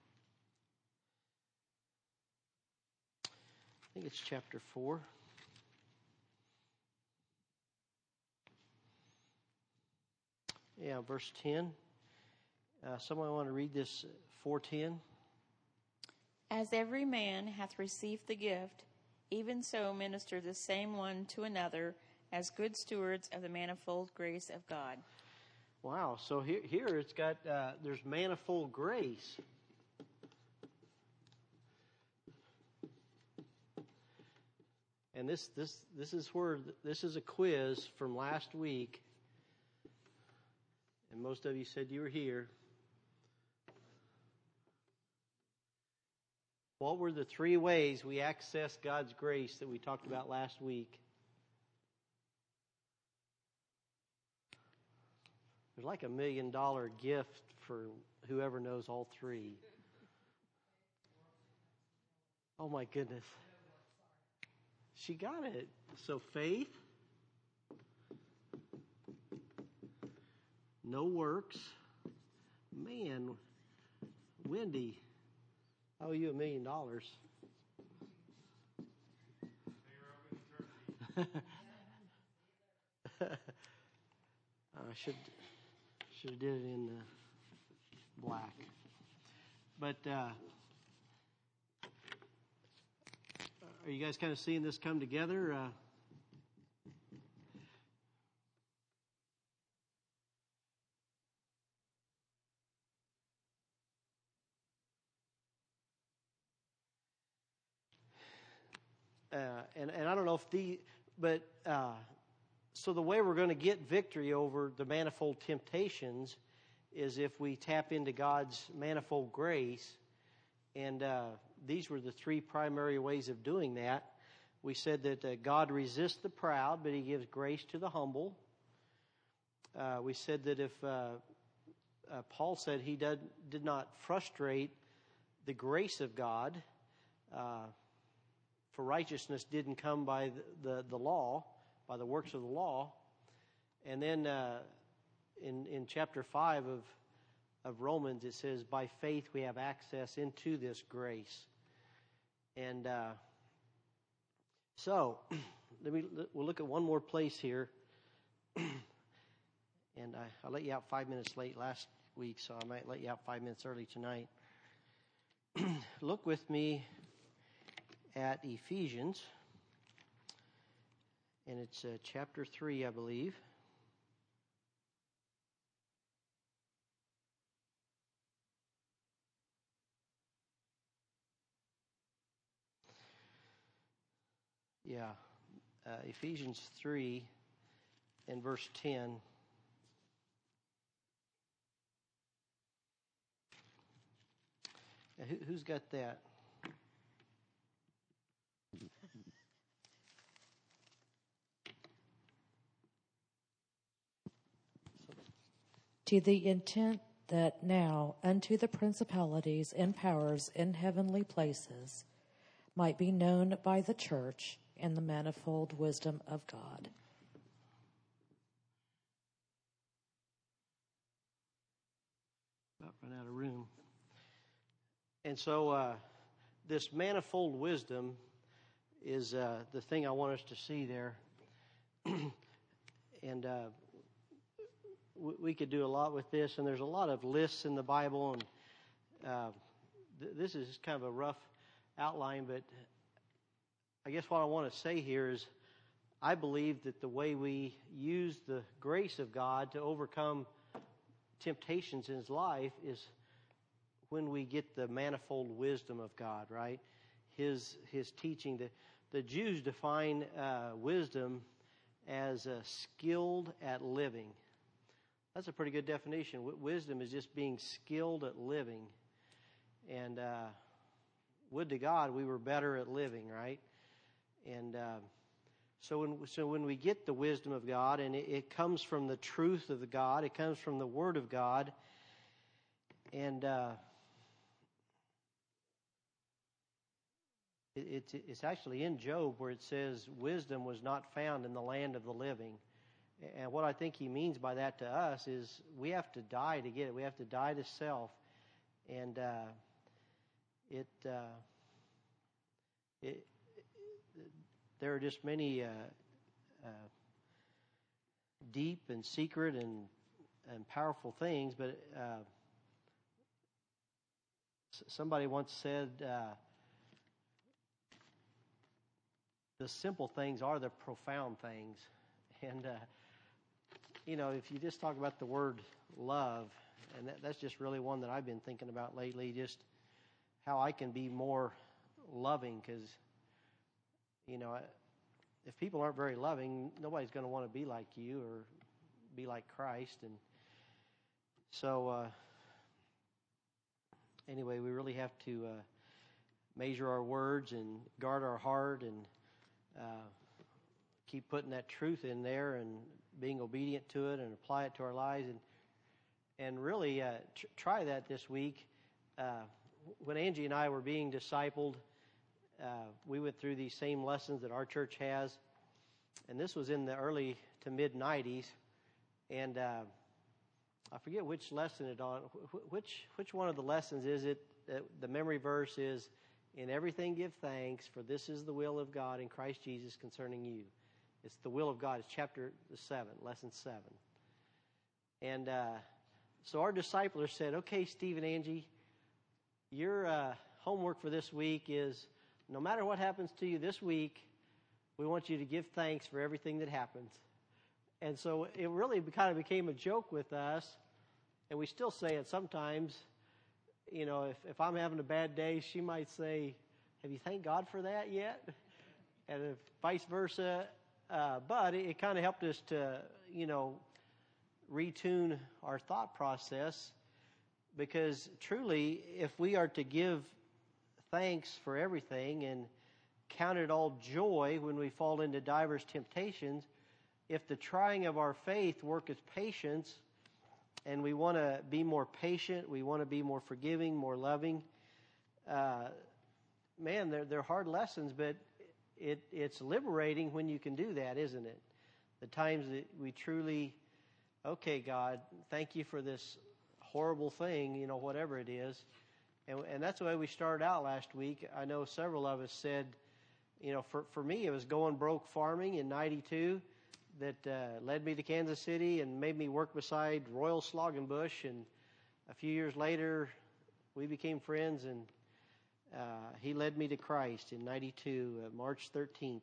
I think it's chapter four. Yeah, verse ten. Uh, someone want to read this four ten? As every man hath received the gift, even so minister the same one to another as good stewards of the manifold grace of God. Wow. So here, here it's got, uh, there's manifold grace. And this, this, this is where, this is a quiz from last week. And most of you said you were here. What were the three ways we access God's grace that we talked about last week? There's like a million dollar gift for whoever knows all three. Oh my goodness. She got it. So faith, no works. Man, Wendy, I owe you a million dollars. I should should have did it in uh, black. But uh, are you guys kind of seeing this come together? Uh, Uh, and, and I don't know if the, but, uh, so the way we're going to get victory over the manifold temptations is if we tap into God's manifold grace. And uh, these were the three primary ways of doing that. We said that uh, God resists the proud, but he gives grace to the humble. Uh, we said that if, uh, uh, Paul said he did, did not frustrate the grace of God, uh, for righteousness didn't come by the, the, the law, by the works of the law. And then uh, in in chapter five of of Romans, it says, by faith we have access into this grace. And uh, so, let me we'll look at one more place here. And I, I let you out five minutes late last week, so I might let you out five minutes early tonight. Look with me at Ephesians, and it's uh, chapter three, I believe. Yeah, uh, Ephesians three and verse ten. Who, who's got that? To the intent that now unto the principalities and powers in heavenly places might be known by the church and the manifold wisdom of God. About run out of room. And so uh, this manifold wisdom is uh, the thing I want us to see there. And uh, w- we could do a lot with this, and there's a lot of lists in the Bible, and uh, th- this is kind of a rough outline, but I guess what I want to say here is I believe that the way we use the grace of God to overcome temptations in his life is when we get the manifold wisdom of God, right? His his teaching. The, the Jews define uh, wisdom as uh, skilled at living. That's a pretty good definition. W- wisdom is just being skilled at living. And uh, would to God we were better at living, right? And uh, so when so when we get the wisdom of God, and it, it comes from the truth of the God, it comes from the Word of God, and uh, it, it's it's actually in Job where it says wisdom was not found in the land of the living. And what I think he means by that to us is we have to die to get it. We have to die to self. And uh, it, uh, it, it, there are just many uh, uh, deep and secret and, and powerful things. But uh, somebody once said, uh, the simple things are the profound things. And uh, you know, if you just talk about the word love, and that, that's just really one that I've been thinking about lately, just how I can be more loving, because, you know, if people aren't very loving, nobody's going to want to be like you or be like Christ. And so, uh, anyway, we really have to uh, measure our words and guard our heart and uh, keep putting that truth in there and being obedient to it and apply it to our lives. And and really uh, tr- try that this week. Uh, when Angie and I were being discipled, uh, we went through these same lessons that our church has. And this was in the early to mid-nineties. And uh, I forget which lesson it on. Which, which one of the lessons is it? Uh, the memory verse is, "In everything give thanks, for this is the will of God in Christ Jesus concerning you." It's the will of God. It's chapter seven, lesson seven. And uh, so our discipler said, "Okay, Steve and Angie, your uh, homework for this week is, no matter what happens to you this week, we want you to give thanks for everything that happens." And so it really kind of became a joke with us, and we still say it sometimes. You know, if, if I'm having a bad day, she might say, "Have you thanked God for that yet?" And if vice versa. Uh, but it, it kind of helped us to, you know, retune our thought process, because truly, if we are to give thanks for everything and count it all joy when we fall into diverse temptations, if the trying of our faith worketh patience, and we want to be more patient, we want to be more forgiving, more loving, uh, man, they're, they're hard lessons, but It, it's liberating when you can do that, isn't it? The times that we truly, okay, God, thank you for this horrible thing, you know, whatever it is. And, and that's the way we started out last week. I know several of us said, you know, for, for me, it was going broke farming in ninety-two that uh, led me to Kansas City and made me work beside Royal Sloggenbush. And a few years later, we became friends, and Uh, he led me to Christ in ninety-two, uh, March thirteenth,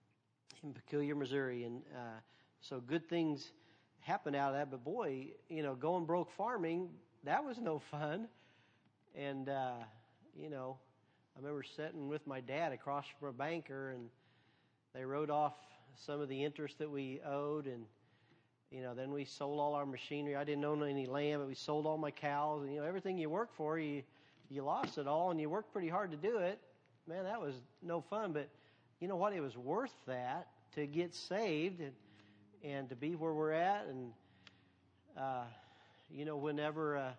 in Peculiar, Missouri. And uh, so good things happened out of that. But boy, you know, going broke farming, that was no fun. And, uh, you know, I remember sitting with my dad across from a banker, and they wrote off some of the interest that we owed. And, you know, then we sold all our machinery. I didn't own any land, but we sold all my cows. And, you know, everything you work for, you... You lost it all, and you worked pretty hard to do it. Man, that was no fun. But you know what? It was worth that to get saved and and to be where we're at. And uh, you know, whenever uh,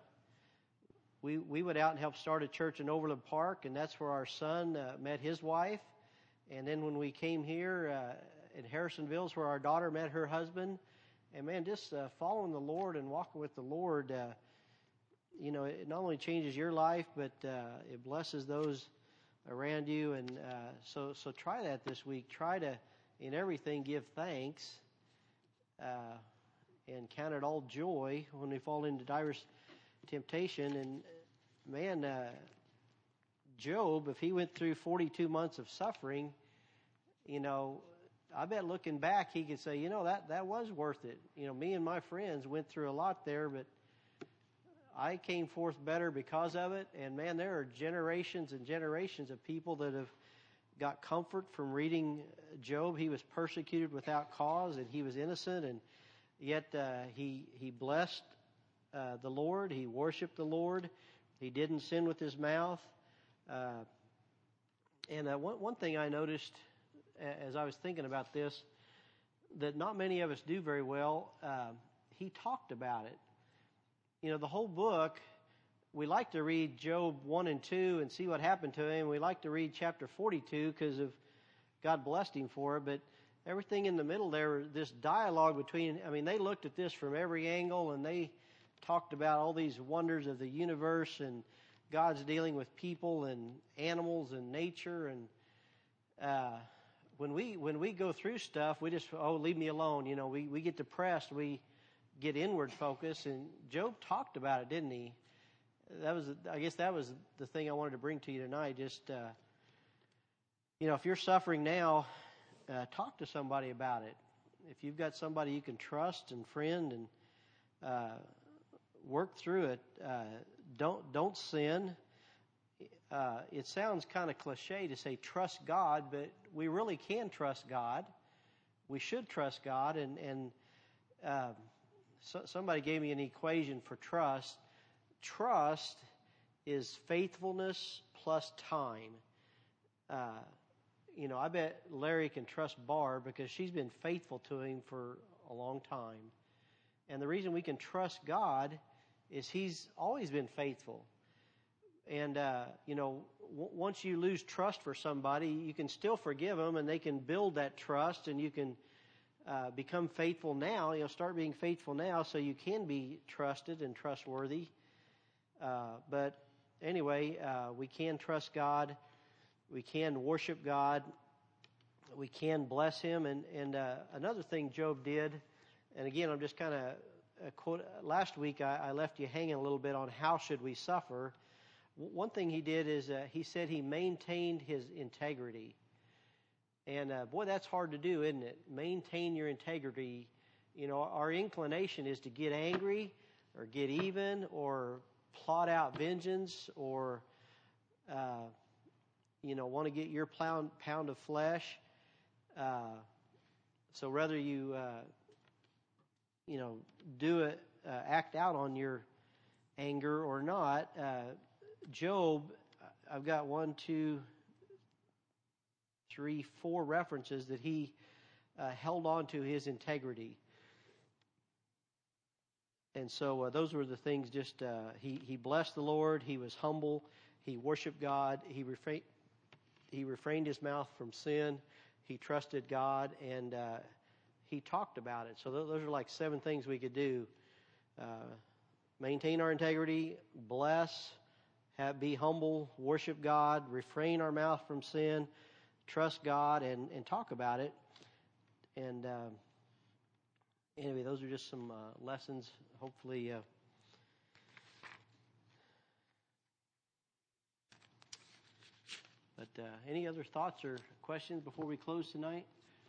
we we went out and helped start a church in Overland Park, and that's where our son uh, met his wife. And then when we came here uh, in Harrisonville, is where our daughter met her husband. And man, just uh, following the Lord and walking with the Lord. Uh, You know, it not only changes your life, but uh, it blesses those around you. And uh, so so try that this week. Try to, in everything, give thanks uh, and count it all joy when we fall into diverse temptation. And, man, uh, Job, if he went through forty-two months of suffering, you know, I bet looking back he could say, you know, that, that was worth it. You know, me and my friends went through a lot there, but I came forth better because of it. And man, there are generations and generations of people that have got comfort from reading Job. He was persecuted without cause, and he was innocent, and yet uh, he he blessed uh, the Lord. He worshiped the Lord. He didn't sin with his mouth. Uh, and uh, one one thing I noticed as I was thinking about this, that not many of us do very well. Uh, he talked about it. You know, the whole book, we like to read Job one and two and see what happened to him. We like to read chapter forty-two because of God blessed him for it. But everything in the middle there, this dialogue between, I mean, they looked at this from every angle, and they talked about all these wonders of the universe, and God's dealing with people and animals and nature. And uh, when we when we go through stuff, we just, oh, leave me alone. You know, we, we get depressed. We get inward focus. And Job talked about it, didn't he? That was, I guess that was the thing I wanted to bring to you tonight. Just, uh, you know, if you're suffering now, uh, talk to somebody about it. If you've got somebody you can trust and friend and uh, work through it, uh, don't don't sin. Uh, it sounds kind of cliche to say trust God, but we really can trust God. We should trust God, and and uh, so, somebody gave me an equation for trust. Trust is faithfulness plus time. Uh, you know, I bet Larry can trust Barb because she's been faithful to him for a long time. And the reason we can trust God is He's always been faithful. And, uh, you know, w- once you lose trust for somebody, you can still forgive them, and they can build that trust, and you can uh, become faithful now. You know, start being faithful now so you can be trusted and trustworthy. Uh, but anyway, uh, we can trust God. We can worship God. We can bless Him. And, and uh, another thing Job did, and again, I'm just kind of uh, quote. Last week I, I left you hanging a little bit on how should we suffer. W- one thing he did is uh, he said he maintained his integrity. And uh, boy, that's hard to do, isn't it? Maintain your integrity. You know, our inclination is to get angry or get even or plot out vengeance or, uh, you know, want to get your pound, pound of flesh. Uh, so whether you, uh, you know, do it, uh, act out on your anger or not, uh, Job, I've got one, two, three, four references that he uh, held on to his integrity. And so uh, those were the things. Just uh, he he blessed the Lord. He was humble. He worshiped God. He refrained he refrained his mouth from sin. He trusted God, and uh, he talked about it. So th- those are like seven things we could do: uh, maintain our integrity, bless, have, be humble, worship God, refrain our mouth from sin, trust God, and and talk about it. And uh, anyway, those are just some uh, lessons. Hopefully, uh, but uh, any other thoughts or questions before we close tonight?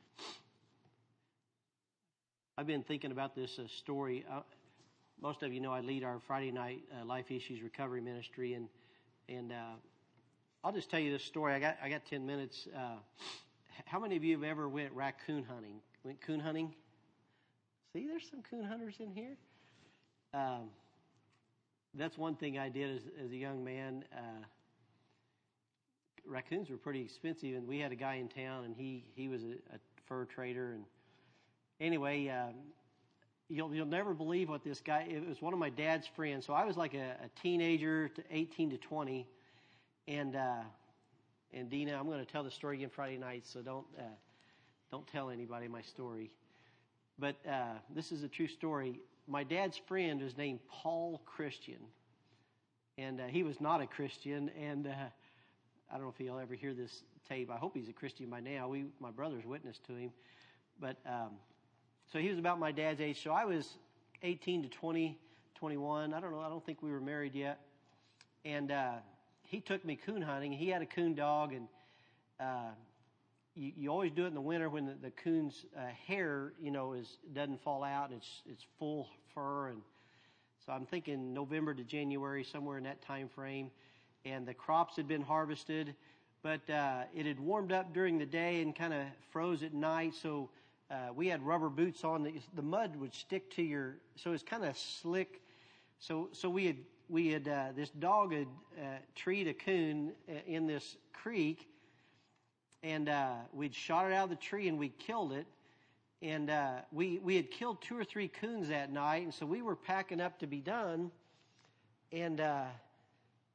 I've been thinking about this uh, story. Uh, most of you know I lead our Friday night uh, Life Issues Recovery Ministry, and and uh, I'll just tell you this story. I got I got ten minutes. Uh, how many of you have ever went raccoon hunting? Went coon hunting? See, there's some coon hunters in here. Um, that's one thing I did as, as a young man. Uh, raccoons were pretty expensive, and we had a guy in town, and he, he was a, a fur trader. And anyway, um, you'll you'll never believe what this guy. It was one of my dad's friends. So I was like a, a teenager, to eighteen to twenty, and uh, and Dina, I'm going to tell the story again Friday night, so don't uh, don't tell anybody my story. But uh, this is a true story. My dad's friend was named Paul Christian, and uh, he was not a Christian. And uh, I don't know if he'll ever hear this tape. I hope he's a Christian by now. We, my brother's witness to him. But um, so he was about my dad's age. So I was eighteen to twenty, twenty-one. I don't know. I don't think we were married yet. And uh, he took me coon hunting. He had a coon dog, and uh, You, you always do it in the winter when the, the coon's uh, hair, you know, is doesn't fall out and it's it's full fur, and so I'm thinking November to January, somewhere in that time frame, and the crops had been harvested, but uh, it had warmed up during the day and kind of froze at night, so uh, we had rubber boots on. The, the mud would stick to your, so it's kind of slick. So so we had we had uh, this dog had uh, treed a coon in this creek. And uh, we'd shot it out of the tree and we killed it. And uh, we we had killed two or three coons that night. And so we were packing up to be done. And uh,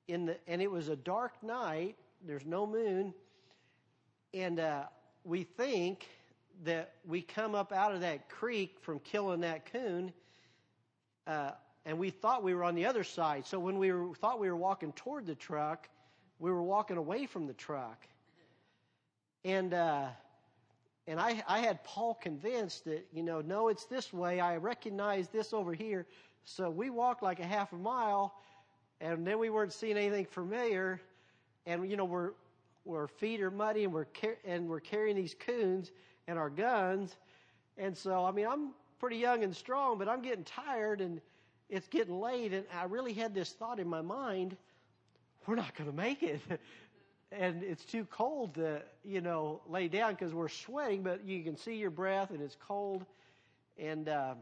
in the and it was a dark night. There's no moon, and uh, we think that we come up out of that creek from killing that coon, uh, and we thought we were on the other side. So when we were, thought we were walking toward the truck, we were walking away from the truck. And uh, and I, I had Paul convinced that, you know, no, it's this way. I recognize this over here. So we walked like a half a mile, and then we weren't seeing anything familiar. And, you know, we're, our feet are muddy, and we're, car- and we're carrying these coons and our guns. And so, I mean, I'm pretty young and strong, but I'm getting tired, and it's getting late. And I really had this thought in my mind, we're not going to make it. And it's too cold to, you know, lay down because we're sweating, but you can see your breath and it's cold. And uh,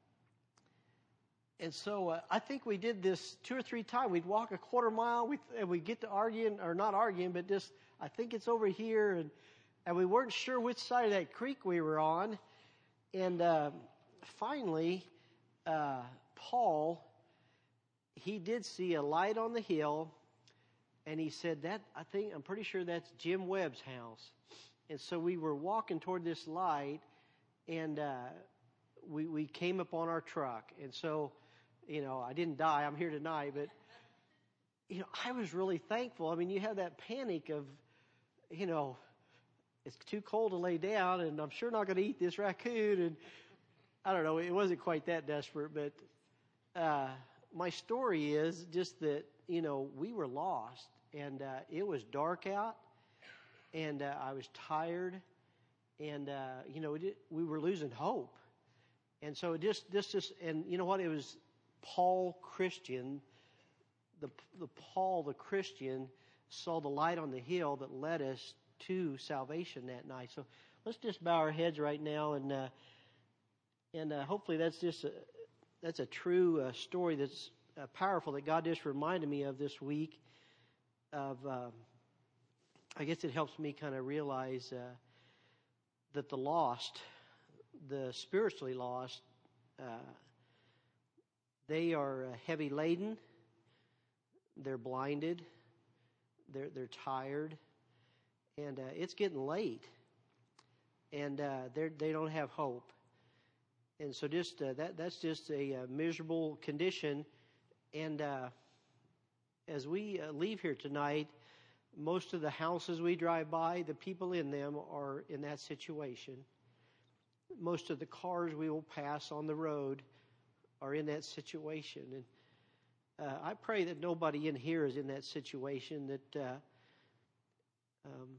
and so uh, I think we did this two or three times. We'd walk a quarter mile, we, and we'd get to arguing, or not arguing, but just, I think it's over here. And, and we weren't sure which side of that creek we were on. And uh, finally, uh, Paul, he did see a light on the hill. And he said, that, I think, I'm pretty sure that's Jim Webb's house. And so we were walking toward this light, and uh, we, we came upon our truck. And so, you know, I didn't die. I'm here tonight. But, you know, I was really thankful. I mean, you have that panic of, you know, it's too cold to lay down, and I'm sure not going to eat this raccoon. And I don't know. It wasn't quite that desperate. But uh, my story is just that, you know, we were lost. And uh, it was dark out, and uh, I was tired, and, uh, you know, it, we were losing hope. And so it just, this just, and you know what, it was Paul Christian, the, the Paul the Christian saw the light on the hill that led us to salvation that night. So let's just bow our heads right now, and uh, and uh, hopefully that's just a, that's a true uh, story that's uh, powerful that God just reminded me of this week. Of, uh, I guess it helps me kind of realize uh, that the lost, the spiritually lost, uh, they are uh, heavy laden, they're blinded, they're they're tired, and uh, it's getting late, and uh, they they don't have hope, and so just uh, that that's just a, uh miserable condition, and. Uh, As we uh, leave here tonight, most of the houses we drive by, the people in them are in that situation. Most of the cars we will pass on the road are in that situation. And uh, I pray that nobody in here is in that situation. That uh, um,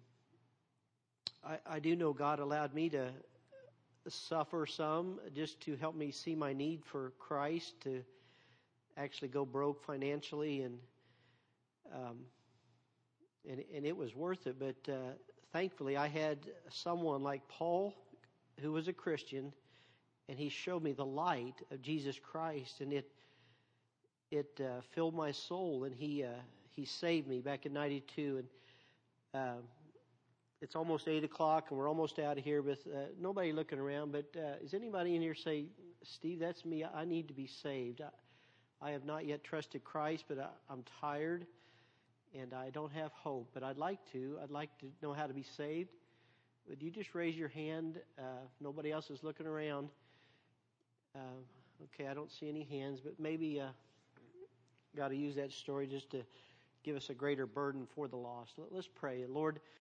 I, I do know God allowed me to suffer some just to help me see my need for Christ, to actually go broke financially, and Um, and, and it was worth it. But uh, thankfully, I had someone like Paul, who was a Christian, and he showed me the light of Jesus Christ, and it it uh, filled my soul, and he uh, he saved me back in ninety-two. And uh, it's almost eight o'clock, and we're almost out of here with uh, nobody looking around. But uh, is anybody in here say, Steve, that's me. I need to be saved. I, I have not yet trusted Christ, but I, I'm tired. And I don't have hope, but I'd like to. I'd like to know how to be saved. Would you just raise your hand? Uh, nobody else is looking around. Uh, okay, I don't see any hands, but maybe uh, got to use that story just to give us a greater burden for the lost. Let's pray. Lord,